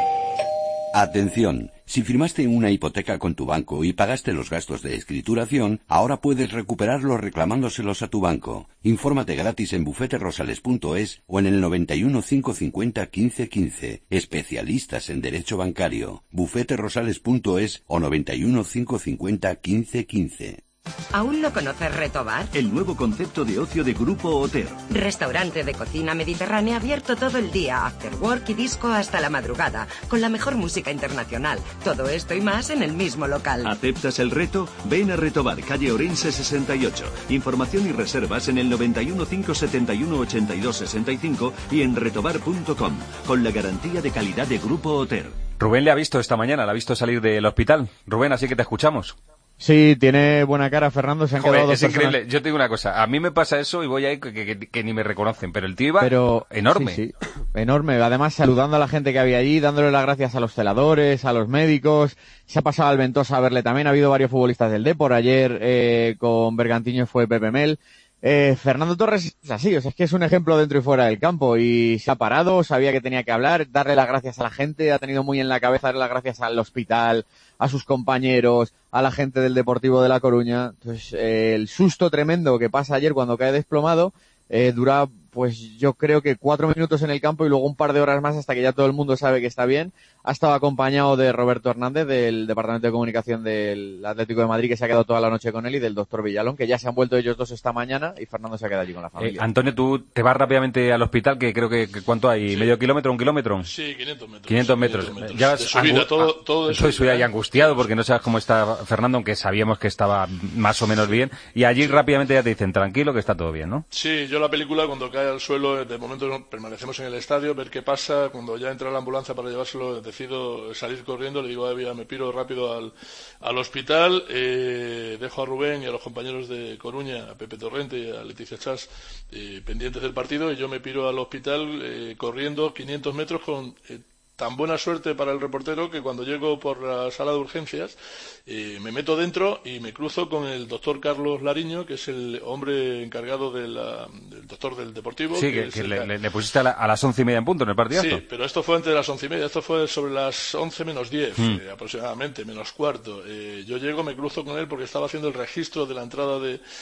Atención, si firmaste una hipoteca con tu banco y pagaste los gastos de escrituración, ahora puedes recuperarlos reclamándoselos a tu banco. Infórmate gratis en bufeterosales.es o en el 91 550 1515. Especialistas en Derecho Bancario. bufeterosales.es o 91 550 1515. ¿Aún no conoces Retobar? El nuevo concepto de ocio de Grupo Oter. Restaurante de cocina mediterránea abierto todo el día, after work y disco hasta la madrugada, con la mejor música internacional. Todo esto y más en el mismo local. ¿Aceptas el reto? Ven a Retobar, calle Orense 68. Información y reservas en el 91 571 82 65 y en retobar.com, con la garantía de calidad de Grupo Oter. Rubén le ha visto esta mañana, la ha visto salir del hospital. Rubén, así que te escuchamos. Sí, tiene buena cara Fernando, se han quedado dos personas. Increíble. Yo te digo una cosa, a mí me pasa eso y voy ahí que ni me reconocen, pero el tío iba enorme. Sí, enorme, además saludando a la gente que había allí, dándole las gracias a los celadores, a los médicos, se ha pasado al Ventosa a verle también, ha habido varios futbolistas del Depor, ayer con Bergantiño fue Pepe Mel. Fernando Torres es así, o sea, es que es un ejemplo dentro y fuera del campo y se ha parado, sabía que tenía que hablar, darle las gracias a la gente, ha tenido muy en la cabeza darle las gracias al hospital, a sus compañeros, a la gente del Deportivo de La Coruña. Entonces, el susto tremendo que pasa ayer cuando cae desplomado, dura, pues yo creo que 4 minutos en el campo y luego un par de horas más hasta que ya todo el mundo sabe que está bien. Ha estado acompañado de Roberto Hernández, del Departamento de Comunicación del Atlético de Madrid, que se ha quedado toda la noche con él, y del doctor Villalón, que ya se han vuelto ellos dos esta mañana, y Fernando se ha quedado allí con la familia. Antonio, tú te vas rápidamente al hospital, que creo que ¿cuánto hay? Sí. ¿Medio kilómetro, 1 kilómetro? Sí, 500 metros. 500 metros. Ya vas todo eso. Estoy ahí angustiado porque no sabes cómo está Fernando, aunque sabíamos que estaba más o menos bien, y allí rápidamente ya te dicen, tranquilo, que está todo bien, ¿no? Sí, yo la película, cuando cae al suelo, de momento permanecemos en el estadio, ver qué pasa. Cuando ya entra la ambulancia para llevárselo, decido salir corriendo, le digo a Evia, me piro rápido al hospital, dejo a Rubén y a los compañeros de Coruña, a Pepe Torrente y a Leticia Chas, pendientes del partido, y yo me piro al hospital corriendo 500 metros con tan buena suerte para el reportero que cuando llego por la sala de urgencias me meto dentro y me cruzo con el doctor Carlos Lariño, que es el hombre encargado del doctor del Deportivo. Sí, que le pusiste a las 11:30 en punto en el partidazo. Sí, pero esto fue antes de las 11:30, esto fue sobre las 11 menos 10, aproximadamente, menos cuarto. Yo llego, me cruzo con él porque estaba haciendo el registro de la entrada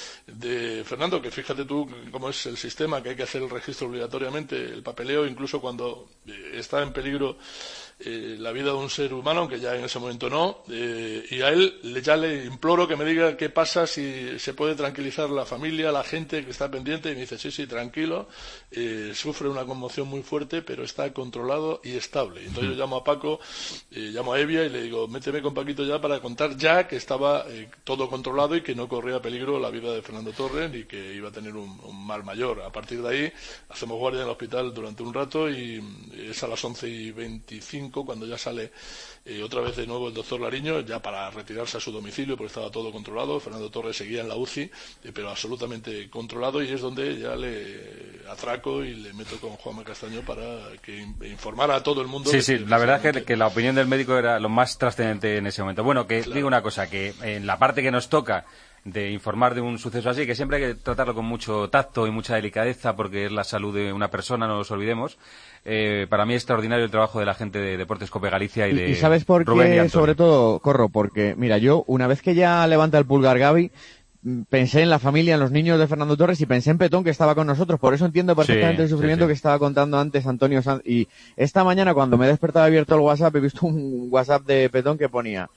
de Fernando, que fíjate tú cómo es el sistema, que hay que hacer el registro obligatoriamente, el papeleo, incluso cuando está en peligro la vida de un ser humano, aunque ya en ese momento no, y a él ya le imploro que me diga qué pasa, si se puede tranquilizar la familia, la gente que está pendiente, y me dice, sí, tranquilo, sufre una conmoción muy fuerte, pero está controlado y estable. Entonces yo llamo a Paco, llamo a Evia y le digo, méteme con Paquito ya para contar ya que estaba todo controlado y que no corría peligro la vida de Fernando Torres y que iba a tener un mal mayor. A partir de ahí hacemos guardia en el hospital durante un rato y es a las 11:25 cuando ya sale otra vez de nuevo el doctor Lariño, ya para retirarse a su domicilio porque estaba todo controlado. Fernando Torres seguía en la UCI, pero absolutamente controlado, y es donde ya le atraco y le meto con Juanma Castaño para que informara a todo el mundo. Sí, la verdad es que la opinión del médico era lo más trascendente en ese momento. Bueno, que digo una cosa, que en la parte que nos toca de informar de un suceso así, que siempre hay que tratarlo con mucho tacto y mucha delicadeza porque es la salud de una persona, no nos olvidemos. Para mí es extraordinario el trabajo de la gente de Deportes Cope Galicia y de ¿Y sabes por qué? Sobre todo, Corro, porque mira, yo una vez que ya levanta el pulgar Gaby, pensé en la familia, en los niños de Fernando Torres y pensé en Petón, que estaba con nosotros. Por eso entiendo perfectamente el sufrimiento que estaba contando antes Antonio Sanz. Y esta mañana, cuando me he despertado, abierto el WhatsApp, he visto un WhatsApp de Petón que ponía: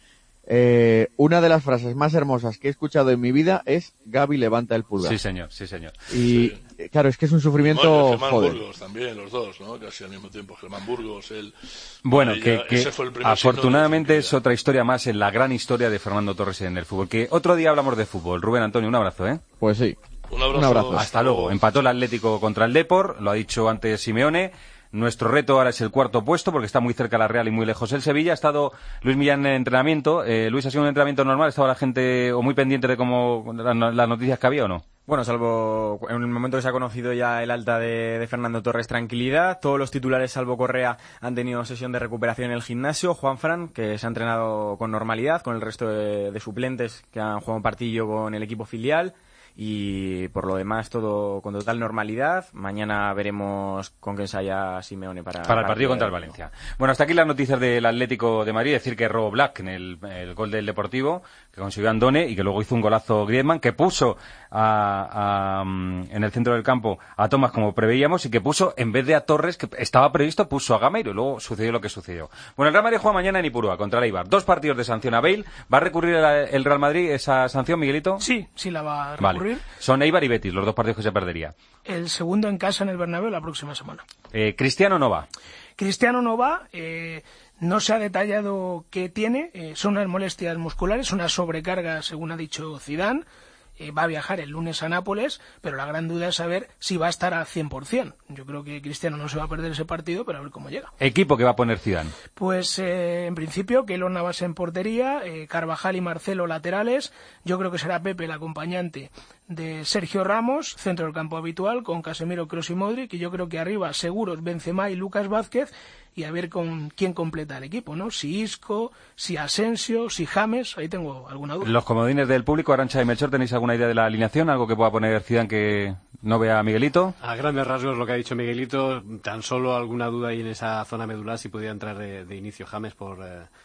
una de las frases más hermosas que he escuchado en mi vida es Gaby levanta el pulgar. Sí, señor. Y claro, es que es un sufrimiento. Germán joder. Burgos también, los dos, ¿no? Casi al mismo tiempo. Germán Burgos, él. Bueno, ese fue el primer afortunadamente es otra historia más en la gran historia de Fernando Torres en el fútbol. Que otro día hablamos de fútbol. Rubén Antonio, un abrazo, ¿eh? Pues sí. Un abrazo. Hasta luego. Empató el Atlético contra el Depor, lo ha dicho antes Simeone. Nuestro reto ahora es el cuarto puesto, porque está muy cerca la Real y muy lejos el Sevilla. Ha estado Luis Millán en entrenamiento. Luis, ¿ha sido un entrenamiento normal? ¿Estaba la gente o muy pendiente de cómo las noticias que había o no? Bueno, salvo en el momento que se ha conocido ya el alta de Fernando Torres, tranquilidad. Todos los titulares, salvo Correa, han tenido sesión de recuperación en el gimnasio. Juanfran, que se ha entrenado con normalidad, con el resto de suplentes que han jugado un partido con el equipo filial. Y por lo demás todo con total normalidad. Mañana veremos con qué ensaya Simeone para el partido contra el Valencia. Bueno, hasta aquí las noticias del Atlético de Madrid. Decir que erró Black en el gol del Deportivo, que consiguió Andone y que luego hizo un golazo Griezmann, que puso en el centro del campo a Tomás como preveíamos, y que puso, en vez de a Torres, que estaba previsto, puso a Gameiro, y luego sucedió lo que sucedió. Bueno, el Real Madrid juega mañana en Ipurúa contra el Eibar. 2 partidos de sanción a Bale. ¿Va a recurrir el Real Madrid esa sanción, Miguelito? Sí la va a recurrir. Vale. Son Eibar y Betis, los 2 partidos que se perdería. El segundo en casa en el Bernabéu la próxima semana. Cristiano no va. Cristiano no va. No se ha detallado qué tiene. Son unas molestias musculares, una sobrecarga, según ha dicho Zidane. Va a viajar el lunes a Nápoles, pero la gran duda es saber si va a estar al 100%. Yo creo que Cristiano no se va a perder ese partido, pero a ver cómo llega. ¿Equipo que va a poner Zidane? Pues en principio, Keylor Navas en portería, Carvajal y Marcelo laterales. Yo creo que será Pepe el acompañante de Sergio Ramos, centro del campo habitual, con Casemiro, Kroos y Modric. Y yo creo que arriba seguros Benzema y Lucas Vázquez. Y a ver con quién completa el equipo, ¿no? Si Isco, si Asensio, si James, ahí tengo alguna duda. Los comodines del público, Arantxa y Melchor, ¿tenéis alguna idea de la alineación? ¿Algo que pueda poner Zidane que no vea a Miguelito? A grandes rasgos lo que ha dicho Miguelito, tan solo alguna duda ahí en esa zona medular si podía entrar de inicio James por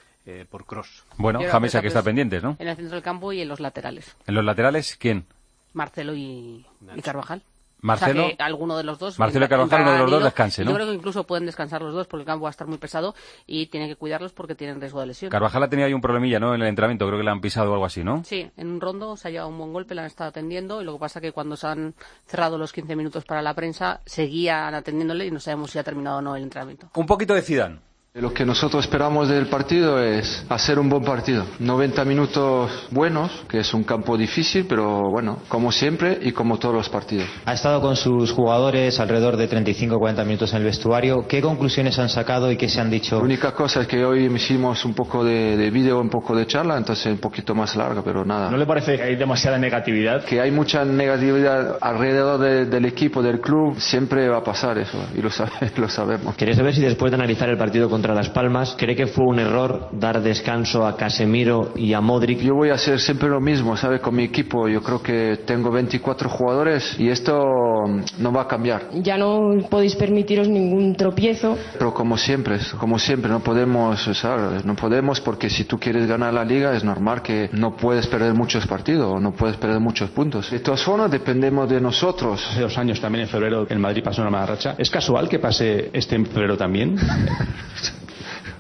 Kroos. Bueno, James hay que estar pendientes, ¿no? En el centro del campo y en los laterales. ¿En los laterales quién? Marcelo y Carvajal. Marcelo, o sea que alguno de los dos. Marcelo y Carvajal, uno de los dos descanse, ¿no? Yo creo que incluso pueden descansar los dos porque el campo va a estar muy pesado y tienen que cuidarlos porque tienen riesgo de lesión. Carvajal ha tenido ahí un problemilla, ¿no? En el entrenamiento, creo que le han pisado o algo así, ¿no? Sí, en un rondo se ha llevado un buen golpe, le han estado atendiendo y lo que pasa es que cuando se han cerrado los 15 minutos para la prensa seguían atendiéndole y no sabemos si ha terminado o no el entrenamiento. Un poquito de Zidane. Lo que nosotros esperamos del partido es hacer un buen partido. 90 minutos buenos, que es un campo difícil, pero bueno, como siempre y como todos los partidos. Ha estado con sus jugadores alrededor de 35-40 minutos en el vestuario. ¿Qué conclusiones han sacado y qué se han dicho? La única cosa es que hoy hicimos un poco de vídeo, un poco de charla, entonces un poquito más larga, pero nada. ¿No le parece que hay demasiada negatividad? Que hay mucha negatividad alrededor del equipo, del club, siempre va a pasar eso, y lo sabemos. Quería saber si después de analizar el partido contra Las Palmas, ¿cree que fue un error dar descanso a Casemiro y a Modric? Yo voy a hacer siempre lo mismo, ¿sabe? Con mi equipo. Yo creo que tengo 24 jugadores y esto no va a cambiar. Ya no podéis permitiros ningún tropiezo. Pero como siempre, no podemos, ¿sabes? No podemos, porque si tú quieres ganar la liga es normal que no puedes perder muchos partidos, no puedes perder muchos puntos. De todas formas dependemos de nosotros. Hace 2 años también en febrero el Madrid pasó una mala racha. ¿Es casual que pase este en febrero también?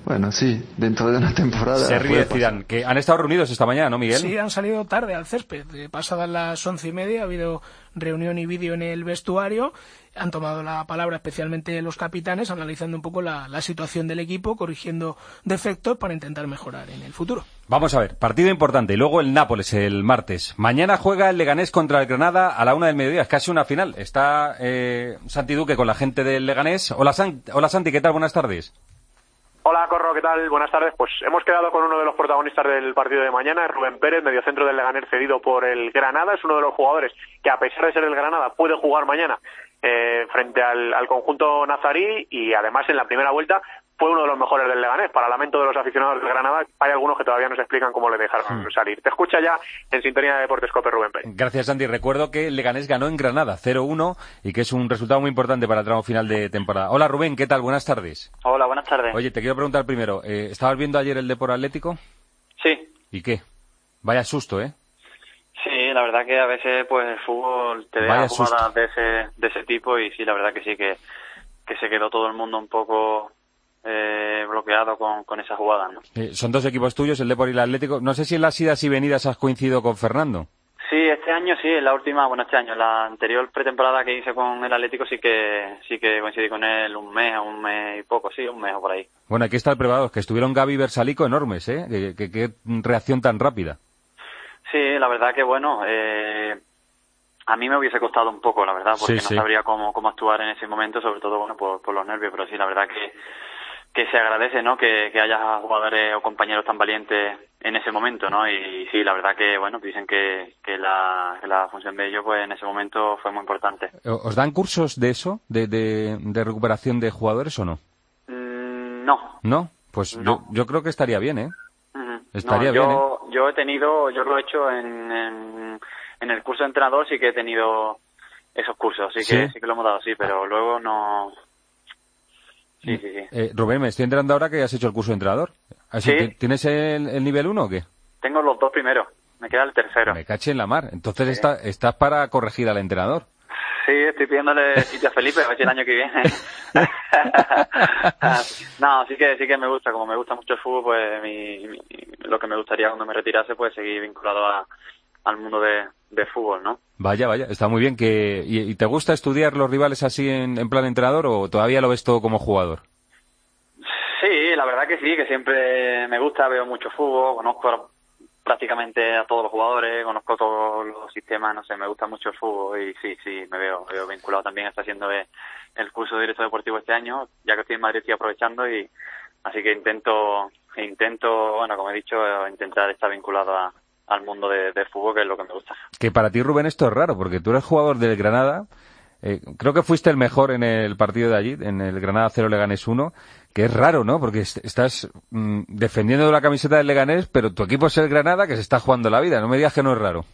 Bueno, sí, dentro de una temporada. Se ríe Zidane, que han estado reunidos esta mañana, ¿no, Miguel? Sí, han salido tarde al césped. Pasadas las 11:30 ha habido reunión y vídeo en el vestuario. Han tomado la palabra especialmente los capitanes, analizando un poco la situación del equipo, corrigiendo defectos para intentar mejorar en el futuro. Vamos a ver, partido importante. Y luego el Nápoles, el martes. Mañana juega el Leganés contra el Granada a la 1 del mediodía. Es casi una final. Está Santi Duque con la gente del Leganés. Hola Santi, ¿qué tal? Buenas tardes. Hola, Corro, ¿qué tal? Buenas tardes. Pues hemos quedado con uno de los protagonistas del partido de mañana, Rubén Pérez, mediocentro del Leganés cedido por el Granada. Es uno de los jugadores que, a pesar de ser el Granada, puede jugar mañana frente al conjunto nazarí, y además en la primera vuelta fue uno de los mejores del Leganés. Para lamento de los aficionados del Granada, hay algunos que todavía no se explican cómo le dejaron salir. Te escucha ya en sintonía de Deportes COPE, Rubén Pérez. Gracias, Santi. Recuerdo que el Leganés ganó en Granada 0-1 y que es un resultado muy importante para el tramo final de temporada. Hola, Rubén, ¿qué tal? Buenas tardes. Hola, buenas tardes. Oye, te quiero preguntar primero, ¿estabas viendo ayer el Depor Atlético? Sí. ¿Y qué? Vaya susto, ¿eh? Sí, la verdad que a veces pues el fútbol te da jugadas de ese tipo, y sí, la verdad que sí, que se quedó todo el mundo un poco bloqueado con esa jugada, ¿no? Son dos equipos tuyos, el Depor y el Atlético. No sé si en las idas y venidas has coincidido con Fernando. Sí, este año sí, en la última, este año, la anterior pretemporada que hice con el Atlético sí que coincidí con él un mes y poco, sí, un mes o por ahí. Bueno, aquí está el preparados, que estuvieron Gavi y Versalico enormes, ¿eh? Qué reacción tan rápida. Sí, la verdad que bueno, a mí me hubiese costado un poco, la verdad, porque no sabría cómo actuar en ese momento, sobre todo bueno por los nervios, pero sí, la verdad que se agradece, ¿no? Que haya jugadores o compañeros tan valientes en ese momento, ¿no? Y sí, la verdad que bueno, dicen que la función de ellos pues en ese momento fue muy importante. ¿Os dan cursos de eso, de recuperación de jugadores o no? No. ¿No? Pues no. Yo creo que estaría bien, ¿eh? Estaría bien, ¿eh? Yo lo he hecho en el curso de entrenador, sí que he tenido esos cursos, sí que lo hemos dado, sí, pero luego no. Sí. Rubén, me estoy enterando ahora que has hecho el curso de entrenador. ¿Sí? ¿Tienes el nivel 1 o qué? Tengo los 2 primeros, me queda el tercero. Me caché en la mar. Entonces estás para corregir al entrenador. Sí, estoy pidiéndole sitio a Felipe, a ver si el año que viene. No, sí que me gusta, como me gusta mucho el fútbol, pues lo que me gustaría cuando me retirase, pues seguir vinculado al mundo de fútbol, ¿no? Vaya, está muy bien. ¿Y te gusta estudiar los rivales así en plan entrenador o todavía lo ves todo como jugador? Sí, la verdad que sí, que siempre me gusta, veo mucho fútbol, conozco prácticamente a todos los jugadores, conozco todos los sistemas, no sé, me gusta mucho el fútbol y sí, me veo vinculado también. Está haciendo el curso de director deportivo este año, ya que estoy en Madrid estoy aprovechando, y así que intento, bueno, como he dicho, intentar estar vinculado al mundo de fútbol, que es lo que me gusta. Que para ti, Rubén, esto es raro, porque tú eres jugador del Granada, creo que fuiste el mejor en el partido de allí, en el Granada 0 Leganés 1, que es raro, ¿no? Porque estás defendiendo la camiseta del Leganés, pero tu equipo es el Granada, que se está jugando la vida. No me digas que no es raro.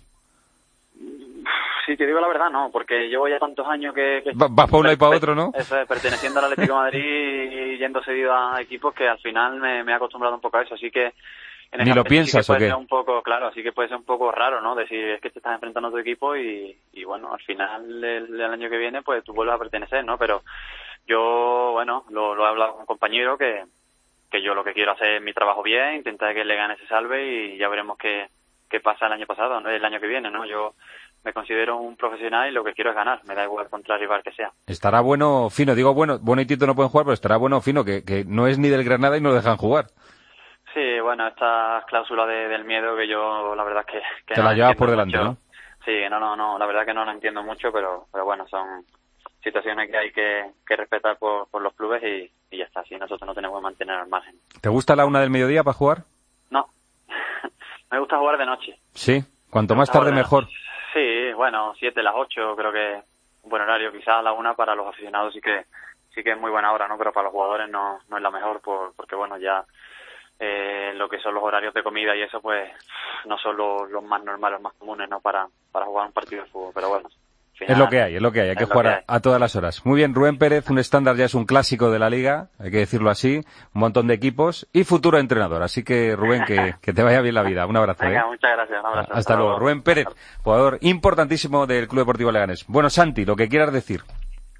Sí, te digo la verdad, no, porque llevo ya tantos años que vas para uno y para otro, ¿no? Eso es, perteneciendo al Atlético de Madrid y yendo cedido a equipos que al final me he acostumbrado un poco a eso, así que ¿Ni lo piensas sí o qué? Ser un poco, claro, así que puede ser un poco raro, ¿no? Decir, es que te estás enfrentando a tu equipo y bueno, al final del año que viene, pues tú vuelves a pertenecer, ¿no? Pero yo, bueno, lo he hablado con un compañero que yo lo que quiero hacer es mi trabajo bien, intentar que el Leganés se salve y ya veremos qué pasa el año que viene, ¿no? Yo me considero un profesional y lo que quiero es ganar, me da igual contra el rival que sea. Estará bueno, fino, digo bueno y Tito no pueden jugar, pero estará bueno, fino, que no es ni del Granada y no lo dejan jugar. Sí, bueno, esta cláusula del miedo que yo, la verdad es que te no la llevas por delante, mucho. ¿no? Sí, no, la verdad que no la entiendo mucho, pero bueno, son situaciones que hay que respetar por los clubes y ya está, así nosotros no tenemos que mantener al margen. ¿Te gusta la 1 del mediodía para jugar? No, me gusta jugar de noche. Sí, cuanto más tarde mejor. Sí, bueno, 7, las 8, creo que un buen horario, quizás a la 1 para los aficionados sí que es muy buena hora, ¿no? Pero para los jugadores no es la mejor porque bueno, ya lo que son los horarios de comida y eso, pues no son los más normales, los más comunes, ¿no? Para jugar un partido de fútbol, pero bueno. Final, es lo que hay, hay que jugar a todas las horas. Muy bien, Rubén Pérez, un estándar, ya es un clásico de la Liga, hay que decirlo así, un montón de equipos y futuro entrenador. Así que, Rubén, que te vaya bien la vida. Un abrazo. Venga, muchas gracias, un abrazo. Hasta luego. Rubén Pérez, jugador importantísimo del Club Deportivo Leganés. Bueno, Santi, lo que quieras decir.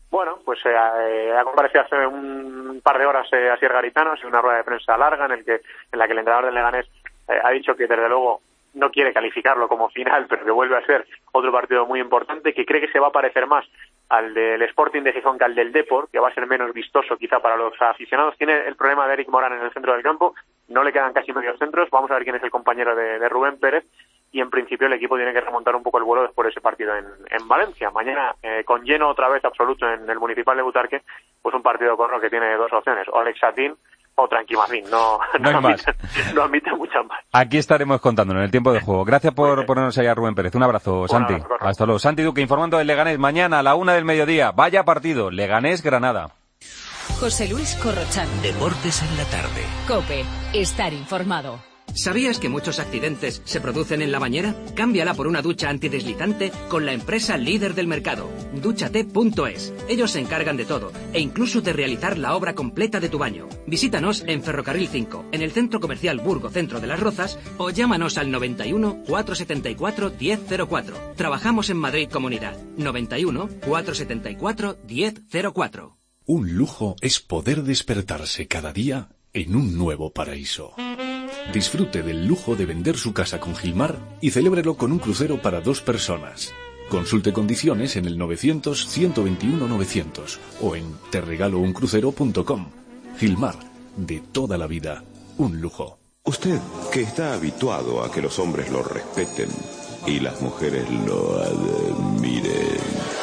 Bueno, pues ha comparecido hace un par de horas Asier Garitano, en una rueda de prensa larga en la que el entrenador del Leganés ha dicho que desde luego no quiere calificarlo como final, pero que vuelve a ser otro partido muy importante, que cree que se va a parecer más al del Sporting de Gijón que al del Depor, que va a ser menos vistoso quizá para los aficionados. Tiene el problema de Eric Morán en el centro del campo, no le quedan casi medios centros, vamos a ver quién es el compañero de Rubén Pérez, y en principio el equipo tiene que remontar un poco el vuelo después de ese partido en Valencia. Mañana, con lleno otra vez absoluto en el Municipal de Butarque, pues un partido con lo que tiene dos opciones, o Alex Satín o Tranquimacín, no admite muchas más. Aquí estaremos contándolo en el tiempo de juego. Gracias por ponernos ahí a Rubén Pérez. Un abrazo, Santi. Hasta luego. Santi Duque informando del Leganés mañana a la 1 del mediodía. Vaya partido, Leganés-Granada. José Luis Corrochán. Deportes en la tarde. COPE. Estar informado. ¿Sabías que muchos accidentes se producen en la bañera? Cámbiala por una ducha antideslizante con la empresa líder del mercado, Dúchate.es. Ellos se encargan de todo e incluso de realizar la obra completa de tu baño. Visítanos en Ferrocarril 5, en el Centro Comercial Burgo Centro de las Rozas, o llámanos al 91 474 1004. Trabajamos en Madrid Comunidad. 91 474 1004. Un lujo es poder despertarse cada día en un nuevo paraíso. Disfrute del lujo de vender su casa con Gilmar y celébrelo con un crucero para 2 personas. Consulte condiciones en el 900-121-900 o en terregalouncrucero.com. Gilmar, de toda la vida, un lujo. Usted, que está habituado a que los hombres lo respeten y las mujeres lo admiren,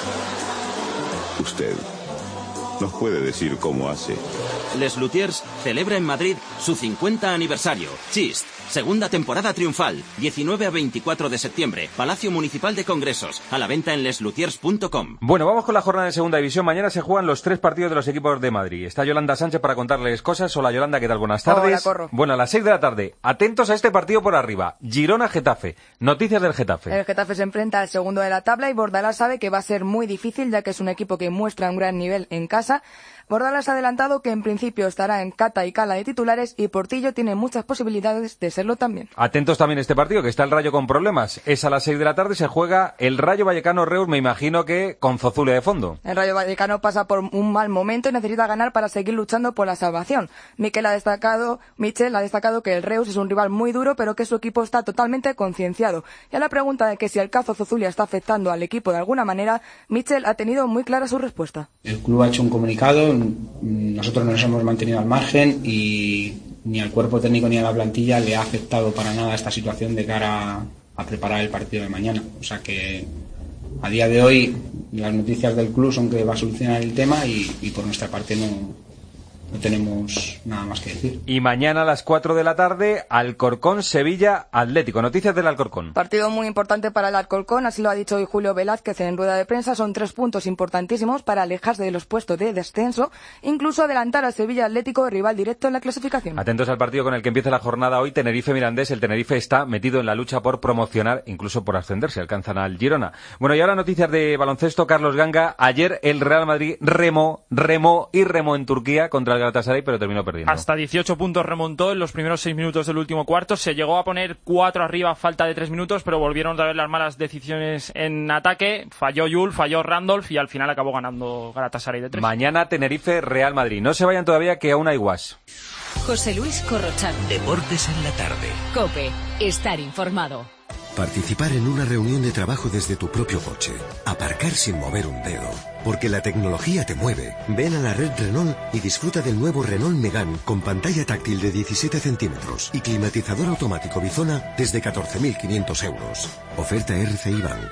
usted nos puede decir cómo hace. Les Luthiers celebra en Madrid su 50 aniversario. Chist, segunda temporada triunfal, 19 a 24 de septiembre, Palacio Municipal de Congresos, a la venta en lesluthiers.com. Bueno, vamos con la jornada de segunda división. Mañana se juegan los 3 partidos de los equipos de Madrid. Está Yolanda Sánchez para contarles cosas. Hola Yolanda, ¿qué tal? Buenas tardes. Hola, Corro. Bueno, a las 6 de la tarde, atentos a este partido por arriba. Girona-Getafe. Noticias del Getafe. El Getafe se enfrenta al segundo de la tabla y Bordalás sabe que va a ser muy difícil, ya que es un equipo que muestra un gran nivel en casa. Bordalás ha adelantado que en principio estará en cata y cala de titulares y Portillo tiene muchas posibilidades de serlo también. Atentos también a este partido, que está el Rayo con problemas. Es a las 6 de la tarde, se juega el Rayo Vallecano-Reus, me imagino que con Zozule de fondo. El Rayo Vallecano pasa por un mal momento y necesita ganar para seguir luchando por la salvación. Michel ha destacado que el Reus es un rival muy duro, pero que su equipo está totalmente concienciado. Y a la pregunta de que si el caso Zozulia está afectando al equipo de alguna manera, Michel ha tenido muy clara su respuesta. El club ha hecho un comunicado, nosotros nos hemos mantenido al margen y ni al cuerpo técnico ni a la plantilla le ha afectado para nada esta situación de cara a preparar el partido de mañana. O sea que a día de hoy las noticias del club son que va a solucionar el tema y por nuestra parte no tenemos nada más que decir. Y mañana a las 4 de la tarde, Alcorcón-Sevilla Atlético. Noticias del Alcorcón. Partido muy importante para el Alcorcón, así lo ha dicho hoy Julio Velázquez en rueda de prensa. Son 3 puntos importantísimos para alejarse de los puestos de descenso, incluso adelantar al Sevilla Atlético, rival directo en la clasificación. Atentos al partido con el que empieza la jornada hoy, Tenerife-Mirandés. El Tenerife está metido en la lucha por promocionar, incluso por ascender, si alcanzan al Girona. Bueno, y ahora noticias de baloncesto. Carlos Ganga. Ayer el Real Madrid remó en Turquía contra el Galatasaray, pero terminó perdiendo. Hasta 18 puntos remontó en los primeros 6 minutos del último cuarto. Se llegó a poner 4 arriba a falta de 3 minutos, pero volvieron otra vez las malas decisiones en ataque. Falló Yul, falló Randolph y al final acabó ganando Galatasaray de 3. Mañana Tenerife-Real Madrid. No se vayan todavía, que aún hay guas. José Luis Corrochán. Deportes en la tarde. COPE. Estar informado. Participar en una reunión de trabajo desde tu propio coche. Aparcar sin mover un dedo. Porque la tecnología te mueve. Ven a la red Renault y disfruta del nuevo Renault Megane con pantalla táctil de 17 centímetros y climatizador automático Bizona desde 14.500 euros. Oferta RCI Bank.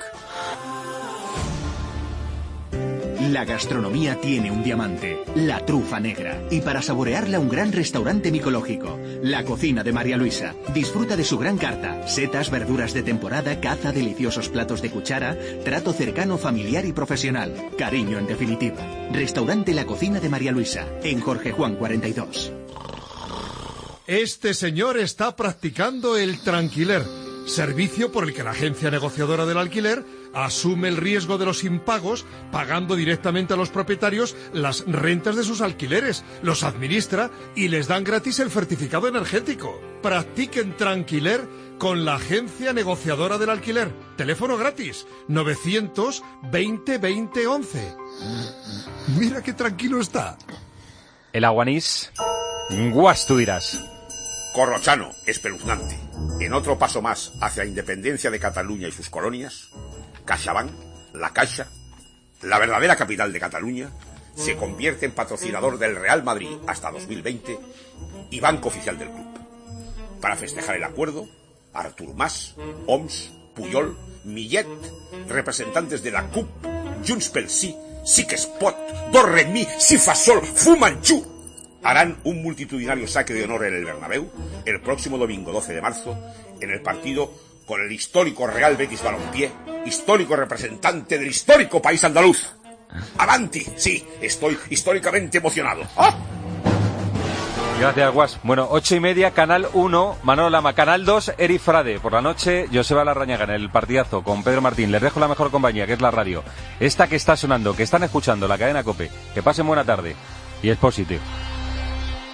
La gastronomía tiene un diamante, la trufa negra. Y para saborearla, un gran restaurante micológico, la cocina de María Luisa. Disfruta de su gran carta, setas, verduras de temporada, caza, deliciosos platos de cuchara, trato cercano, familiar y profesional. Cariño en definitiva. Restaurante La Cocina de María Luisa, en Jorge Juan 42. Este señor está practicando el tranquiler, servicio por el que la agencia negociadora del alquiler asume el riesgo de los impagos, pagando directamente a los propietarios las rentas de sus alquileres, los administra y les dan gratis el certificado energético. Practiquen tranquiler con la agencia negociadora del alquiler. Teléfono gratis, 920 20 11. Mira qué tranquilo está. El Aguanís, guas tú dirás. Corrochano, espeluznante. En otro paso más hacia la independencia de Cataluña y sus colonias, CaixaBank, la Caixa, la verdadera capital de Cataluña, se convierte en patrocinador del Real Madrid hasta 2020 y banco oficial del club. Para festejar el acuerdo, Artur Mas, Oms, Puyol, Millet, representantes de la CUP, Junts pel Sí, Sic-Spot, Dorremi, Sifasol, Fu Manchu, harán un multitudinario saque de honor en el Bernabéu el próximo domingo 12 de marzo en el partido con el histórico Real Betis Balompié, histórico representante del histórico país andaluz. ¡Avanti! Sí, estoy históricamente emocionado. ¡Ah! Gracias, Guas. Bueno, 8:30, Canal 1, Manolo Lama. Canal 2, Eri Frade. Por la noche, Joseba Larrañaga en el partidazo con Pedro Martín. Les dejo la mejor compañía, que es la radio. Esta que está sonando, que están escuchando, la cadena COPE. Que pasen buena tarde. Y es positivo.